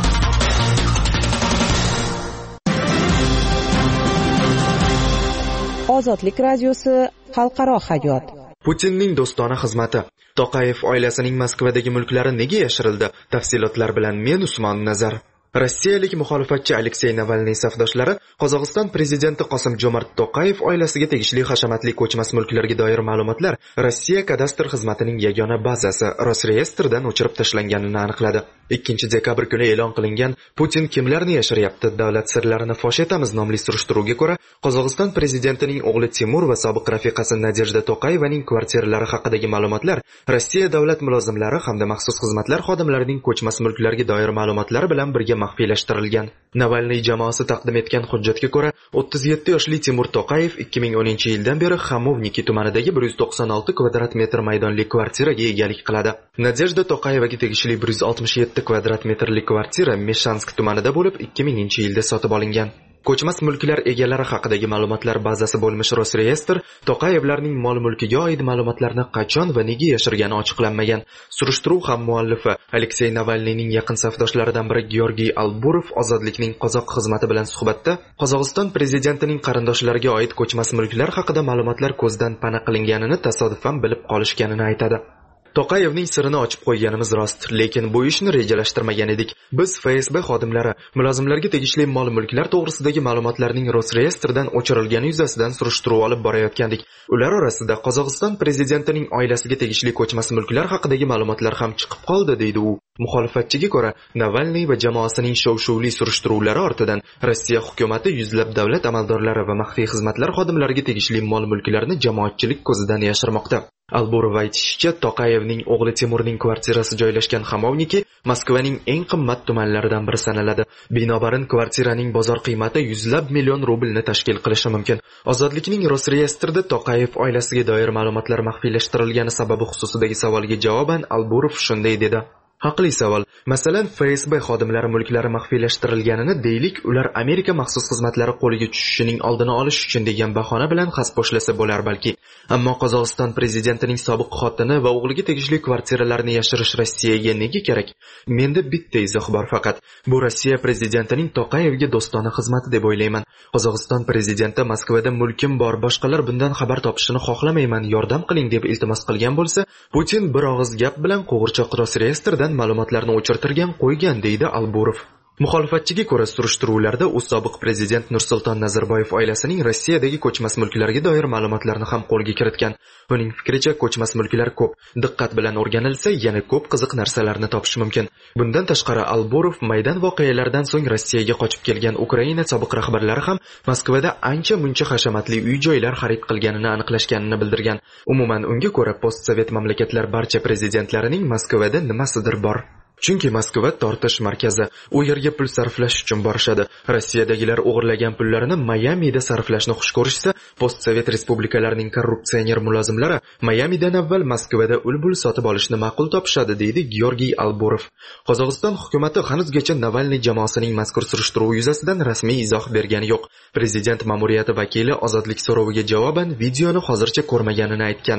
Ozodlik radiosi xalqaro hayot. Putinning do'stona xizmati. Toqayev oilasining Moskvadagi mulklari nega yashirildi? Tafsilotlar bilan men Usmon Nazar. Rossiyalik muxolifatchi Aleksey Navalniy safdoshlari Qozog'iston prezidenti Qosim-Jomart Toqayev oilasiga tegishli hashamatli ko'chmas mulklarga doir ma'lumotlar Rossiya kadastr xizmatining yagona bazasi Rosreyestrdan o'chirib tashlanganini aniqladi. 2-dekabr kuni e'lon qilingan Putin kimlarni yashiryapti, davlat sirlarini fosh etamiz nomli surishtiruvga ko'ra, Qozog'iston prezidentining o'g'li Timur va sobiq rafiqasi Nadejda Toqayevaning kvartiralari haqidagi ma'lumotlar Rossiya davlat mulozimlari hamda maxsus xizmatlar xodimlarining ko'chmas mulklarga doir ma'lumotlari bilan birga maxfiylashtirilgan. Navalniy jamoasi taqdim etgan hujjatga ko'ra, 37 yoshli Timur To'qayev 2010-yildan beri Xamovniki tumanidagi 196 kvadrat metr maydonli kvartiraga egalik qiladi. Nadejda To'qayevaga tegishli 167 kvadrat metrli kvartira Meshansk tumanida bo'lib, 2000-yilda sotib olingan. Ko'chmas mulklar egalari haqidagi ma'lumotlar bazasi bo'lmish Rosreyestr To'qayevlarning mol-mulkiga oid ma'lumotlarni qachon va nega yashirgani ochiqlanmagan. Surishtiruv ham muallifi Aleksey Navalniyning yaqin safdoshlaridan biri Georgiy Alburov Ozodlikning qozoq xizmati bilan suhbatda Qozog'iston prezidentining qarindoshlariga oid ko'chmas mulklar haqida ma'lumotlar ko'zdan pana qilinganini tasodifan bilib qolishganini aytadi. To'qayevning sirini ochib qo'yganimiz rost, lekin bu ishni rejalashtirmagan edik. Biz FSB xodimlari mulozimlarga tegishli mol-mulklar to'g'risidagi ma'lumotlarning Rosreyestrdan o'chirilgani yuzasidan surishtiruv olib borayotgandik. Ular orasida Qozog'iston prezidentining oilasiga tegishli ko'chmas mulklar haqidagi ma'lumotlar ham chiqib qoldi, deydi u. Muxolifatchiga ko'ra, Navalniy va jamoasining shov-shuvli surishtiruvlari ortidan Rossiya hukumatı yuzlab davlat amaldorlari va maxfiy xizmatlar xodimlariga tegishli mol-mulklarni jamoatchilik ko'zidan yashirmoqda. Alburov aytishicha, To'qayevning o'g'li Timurning kvartirasi joylashgan Xamovniki Moskvaning eng qimmat tumanlaridan biri sanaladi. Binobarin kvartiraning bozor qiymati yuzlab million rublni tashkil qilishi mumkin. Ozodlikning Rosreyestrda To'qayev oilasiga doir ma'lumotlar maxfiylashtirilgani sababi xususidagi savolga javoban Alburov shunday dedi: Haqli savol. Masalan, FSB xodimlari mulklari maxfiylashtirilganini deylik, ular Amerika maxsus xizmatlari qo'liga tushishining oldini olish uchun degan bahona bilan xasposhlasa bo'lar balki. Ammo Qozog'iston prezidentining sobiq xotini va o'g'liga tegishli kvartiralarni yashirish Rossiyaga nega kerak? Menda bitta izoh bor faqat. Bu Rossiya prezidentining To'qayevga do'stona xizmati deb o'ylayman. Qozog'iston prezidenti Moskvada mulkim bor, boshqalar bundan xabar topishini xohlamayman, yordam qiling deb iltimos qilgan bo'lsa, Putin bir og'iz gap bilan qo'g'irchoq Rosreyestrdan ma'lumotlarni o'chirtirgan qo'ygan, deydi Alburov. Muxolifatchiga ko'ra, surishtiruvlarda u sobiq prezident Nursulton Nazarboyev oilasining Rossiyadagi ko'chmas mulklarga doir ma'lumotlarni ham qo'lga kiritgan. Uning fikricha, ko'chmas mulklar ko'p, diqqat bilan o'rganilsa, yana ko'p qiziq narsalarni topish mumkin. Bundan tashqari, Alburov maydon voqealaridan so'ng Rossiyaga qochib kelgan Ukraina sobiq rahbarlari ham Moskvada ancha-muncha hashamatli uy-joylar xarid qilganini aniqlashganini bildirgan. Umuman, unga ko'ra, postsovet mamlakatlar barcha prezidentlarining Moskvada nimasidir bor. Chunki Moskva tortish markazi, u yerga pul sarflash uchun borishadi. Rossiyadagilar o'g'irlagan pullarini Mayamida sarflashni xush ko'rishsa, postsovet respublikalarining korrupsioner mulozimlari Mayamidan avval Moskvada ul-bul sotib olishni ma'qul topishadi, deydi Georgiy Alburov. Qozog'iston hukumati hanuzgacha Navalniy jamoasining mazkur surishtiruv yuzasidan rasmiy izoh bergani yo'q. Prezident ma'muriyati vakili ozodlik so'roviga javoban videoni hozircha ko'rmaganini aytgan.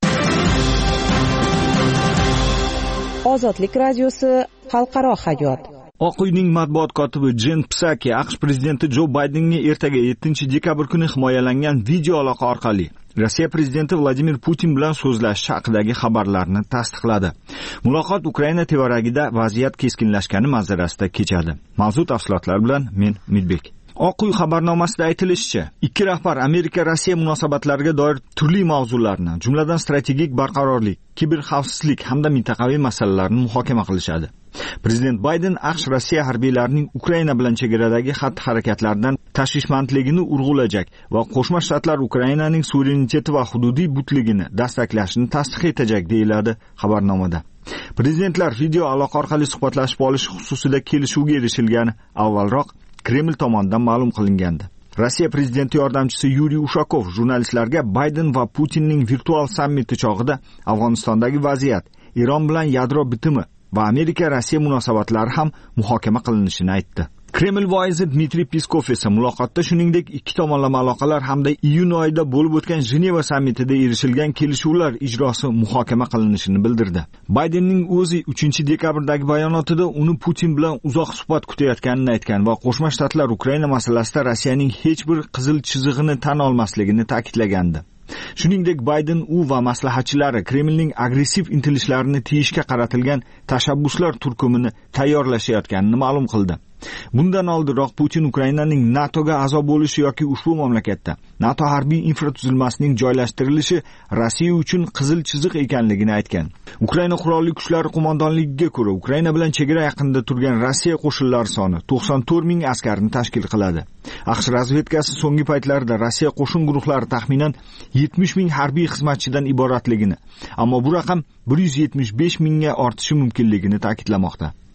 Ozodlik radiosi xalqaro hayot. Oq uyning matbuot kotibi Jen Psaki AQSh prezidenti Jo Baydenga ertaga 7-dekabr kuni himoyalangan video aloqa orqali Rossiya prezidenti Vladimir Putin bilan so'zlashish haqidagi xabarlarni tasdiqladi. Muloqot Ukraina tevaragida vaziyat keskinlashgani manzarasida kechadi. Mavzu tafsilotlar bilan men Umidbek. Oq uy xabarnomasida aytilishicha, ikki rahbar Amerika-Rossiya munosabatlariga doir turli mavzularni, jumladan strategik barqarorlik, kiberxavfsizlik hamda mintaqaviy masalalarni muhokama qilishadi. Prezident Bayden AQSh Rossiya harbiylarining Ukraina bilan chegaradagi xatti-harakatlaridan tashvishmandligini urg'ulajak va Qo'shma Shtatlar Ukrainaning suvereniteti va hududiy butligini dastaklashini tasdiq etajak, deyiladi xabarnomada. Prezidentlar video aloqa orqali suhbatlashib olish xususida kelishuvga erishilgani avvalroq Kreml tomonidan ma'lum qilingandi. Rossiya prezidenti yordamchisi Yuriy Ushakov jurnalistlarga Bayden va Putinning virtual sammiti chog'ida Afg'onistondagi vaziyat, Eron bilan yadro bitimi va Amerika-Rossiya munosabatlari ham muhokama qilinishini aytdi. Kreml voizi Dmitriy Peskov esa muloqotda shuningdek ikki tomonlama aloqalar hamda iyun oyida bo'lib o'tgan Jeneva sammitida erishilgan kelishuvlar ijrosi muhokama qilinishini bildirdi. Baydenning o'zi 3-dekabrdagi bayonotida uni Putin bilan uzoq suhbat kutayotganini aytgan va Qo'shma Shtatlar Ukraina masalasida Rossiyaning hech bir qizil chizig'ini tan olmasligini ta'kidlagandi. Shuningdek, Bayden u va maslahatchilari Kremlning agressiv intilishlarini tiyishga qaratilgan tashabbuslar turkumini tayyorlashayotganini ma'lum qildi. Bundan oldinroq Putin Ukrainaning NATOga a'zo bo'lishi yoki ushbu mamlakatda NATO harbiy infratuzilmasining joylashtirilishi Rossiya uchun qizil chiziq ekanligini aytgan. Ukraina qurolli kuchlari qo'mondonligiga ko'ra, Ukraina bilan chegara yaqinida turgan Rossiya qo'shinlari soni 94 ming askarni tashkil qiladi. AQSh razvedkasi so'nggi paytlarda Rossiya qo'shin guruhlari taxminan 70 ming harbiy xizmatchidan iboratligini, ammo bu raqam 175 mingga ortishi mumkinligini ta'kidlamoqda.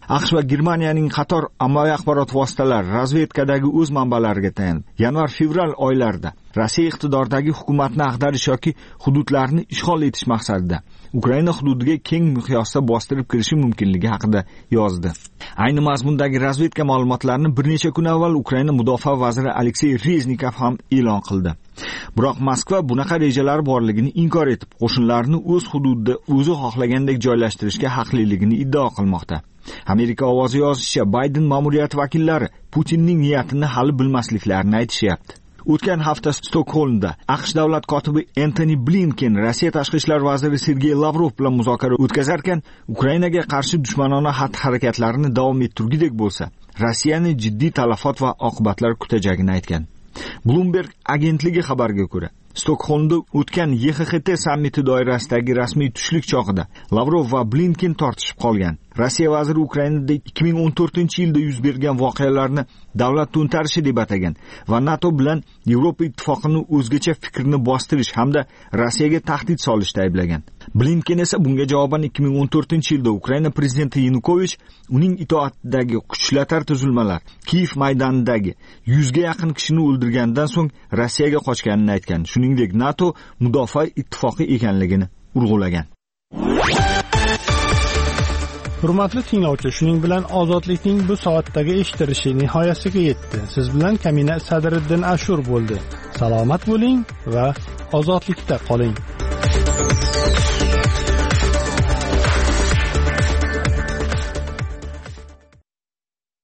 AQSh va Germaniyaning qator ommaviy axborot vositalari razvedkadagi o'z manbalariga tayanib, yanvar-fevral oylarida Rossiya iqtidoridagi hukumatni ag'darish yoki hududlarni ishg'ol etish maqsadida Ukraina hududiga keng miqyosda bostirib kirishi mumkinligi haqida yozdi. Ayni mazmundagi razvedka ma'lumotlarini bir necha kun avval Ukraina mudofaa vaziri Aleksey Reznikov ham e'lon qildi. Biroq Moskva bunaqa rejalari borligini inkor etib, qo'shinlarni o'z hududida o'zi xohlagandek joylashtirishga haqliligini iddao qilmoqda. Amerika ovozi yozishicha, Bayden ma'muriyati vakillari Putinning niyatini hali bilmasliklarini aytishyapti. O'tgan hafta Stokgolmda AQSh davlat kotibi Antony Blinken Rossiya tashqi ishlar vaziri Sergey Lavrov bilan muzokara o'tkazarkan, Ukrainaga qarshi dushmanona xatti-harakatlarini davom ettirgudek bo'lsa, Rossiyani jiddiy talafot va oqibatlar kutajagini aytgan. Bloomberg agentligi xabariga ko'ra, Stokgolmda o'tgan YXHT sammiti doirasidagi rasmiy tushlik chog'ida Lavrov va Blinken tortishib qolgan. Rossiya vaziri Ukrainada 2014-yilda yuz bergan voqealarni davlat to'ntarishi deb atagan va NATO bilan Yevropa ittifoqini o'zgacha fikrni bostirish hamda Rossiyaga tahdid solishda ayblagan. Blinken esa bunga javoban 2014-yilda Ukraina prezidenti Yanukovich uning itoatidagi kuchlatar tuzilmalar Kiyev maydonidagi 100 ga yaqin kishini o'ldirgandan so'ng Rossiyaga qochganini aytgan. Shuningdek, NATO mudofaa ittifoqi ekanligini urg'ulagan. Hurmatli tinglovchi, shuning bilan ozodlikning bu soatdagi eshittirishi nihoyasiga yetdi. Siz bilan Kamina Sadriddin Ashur bo'ldi. Salomat bo'ling va ozodlikda qoling.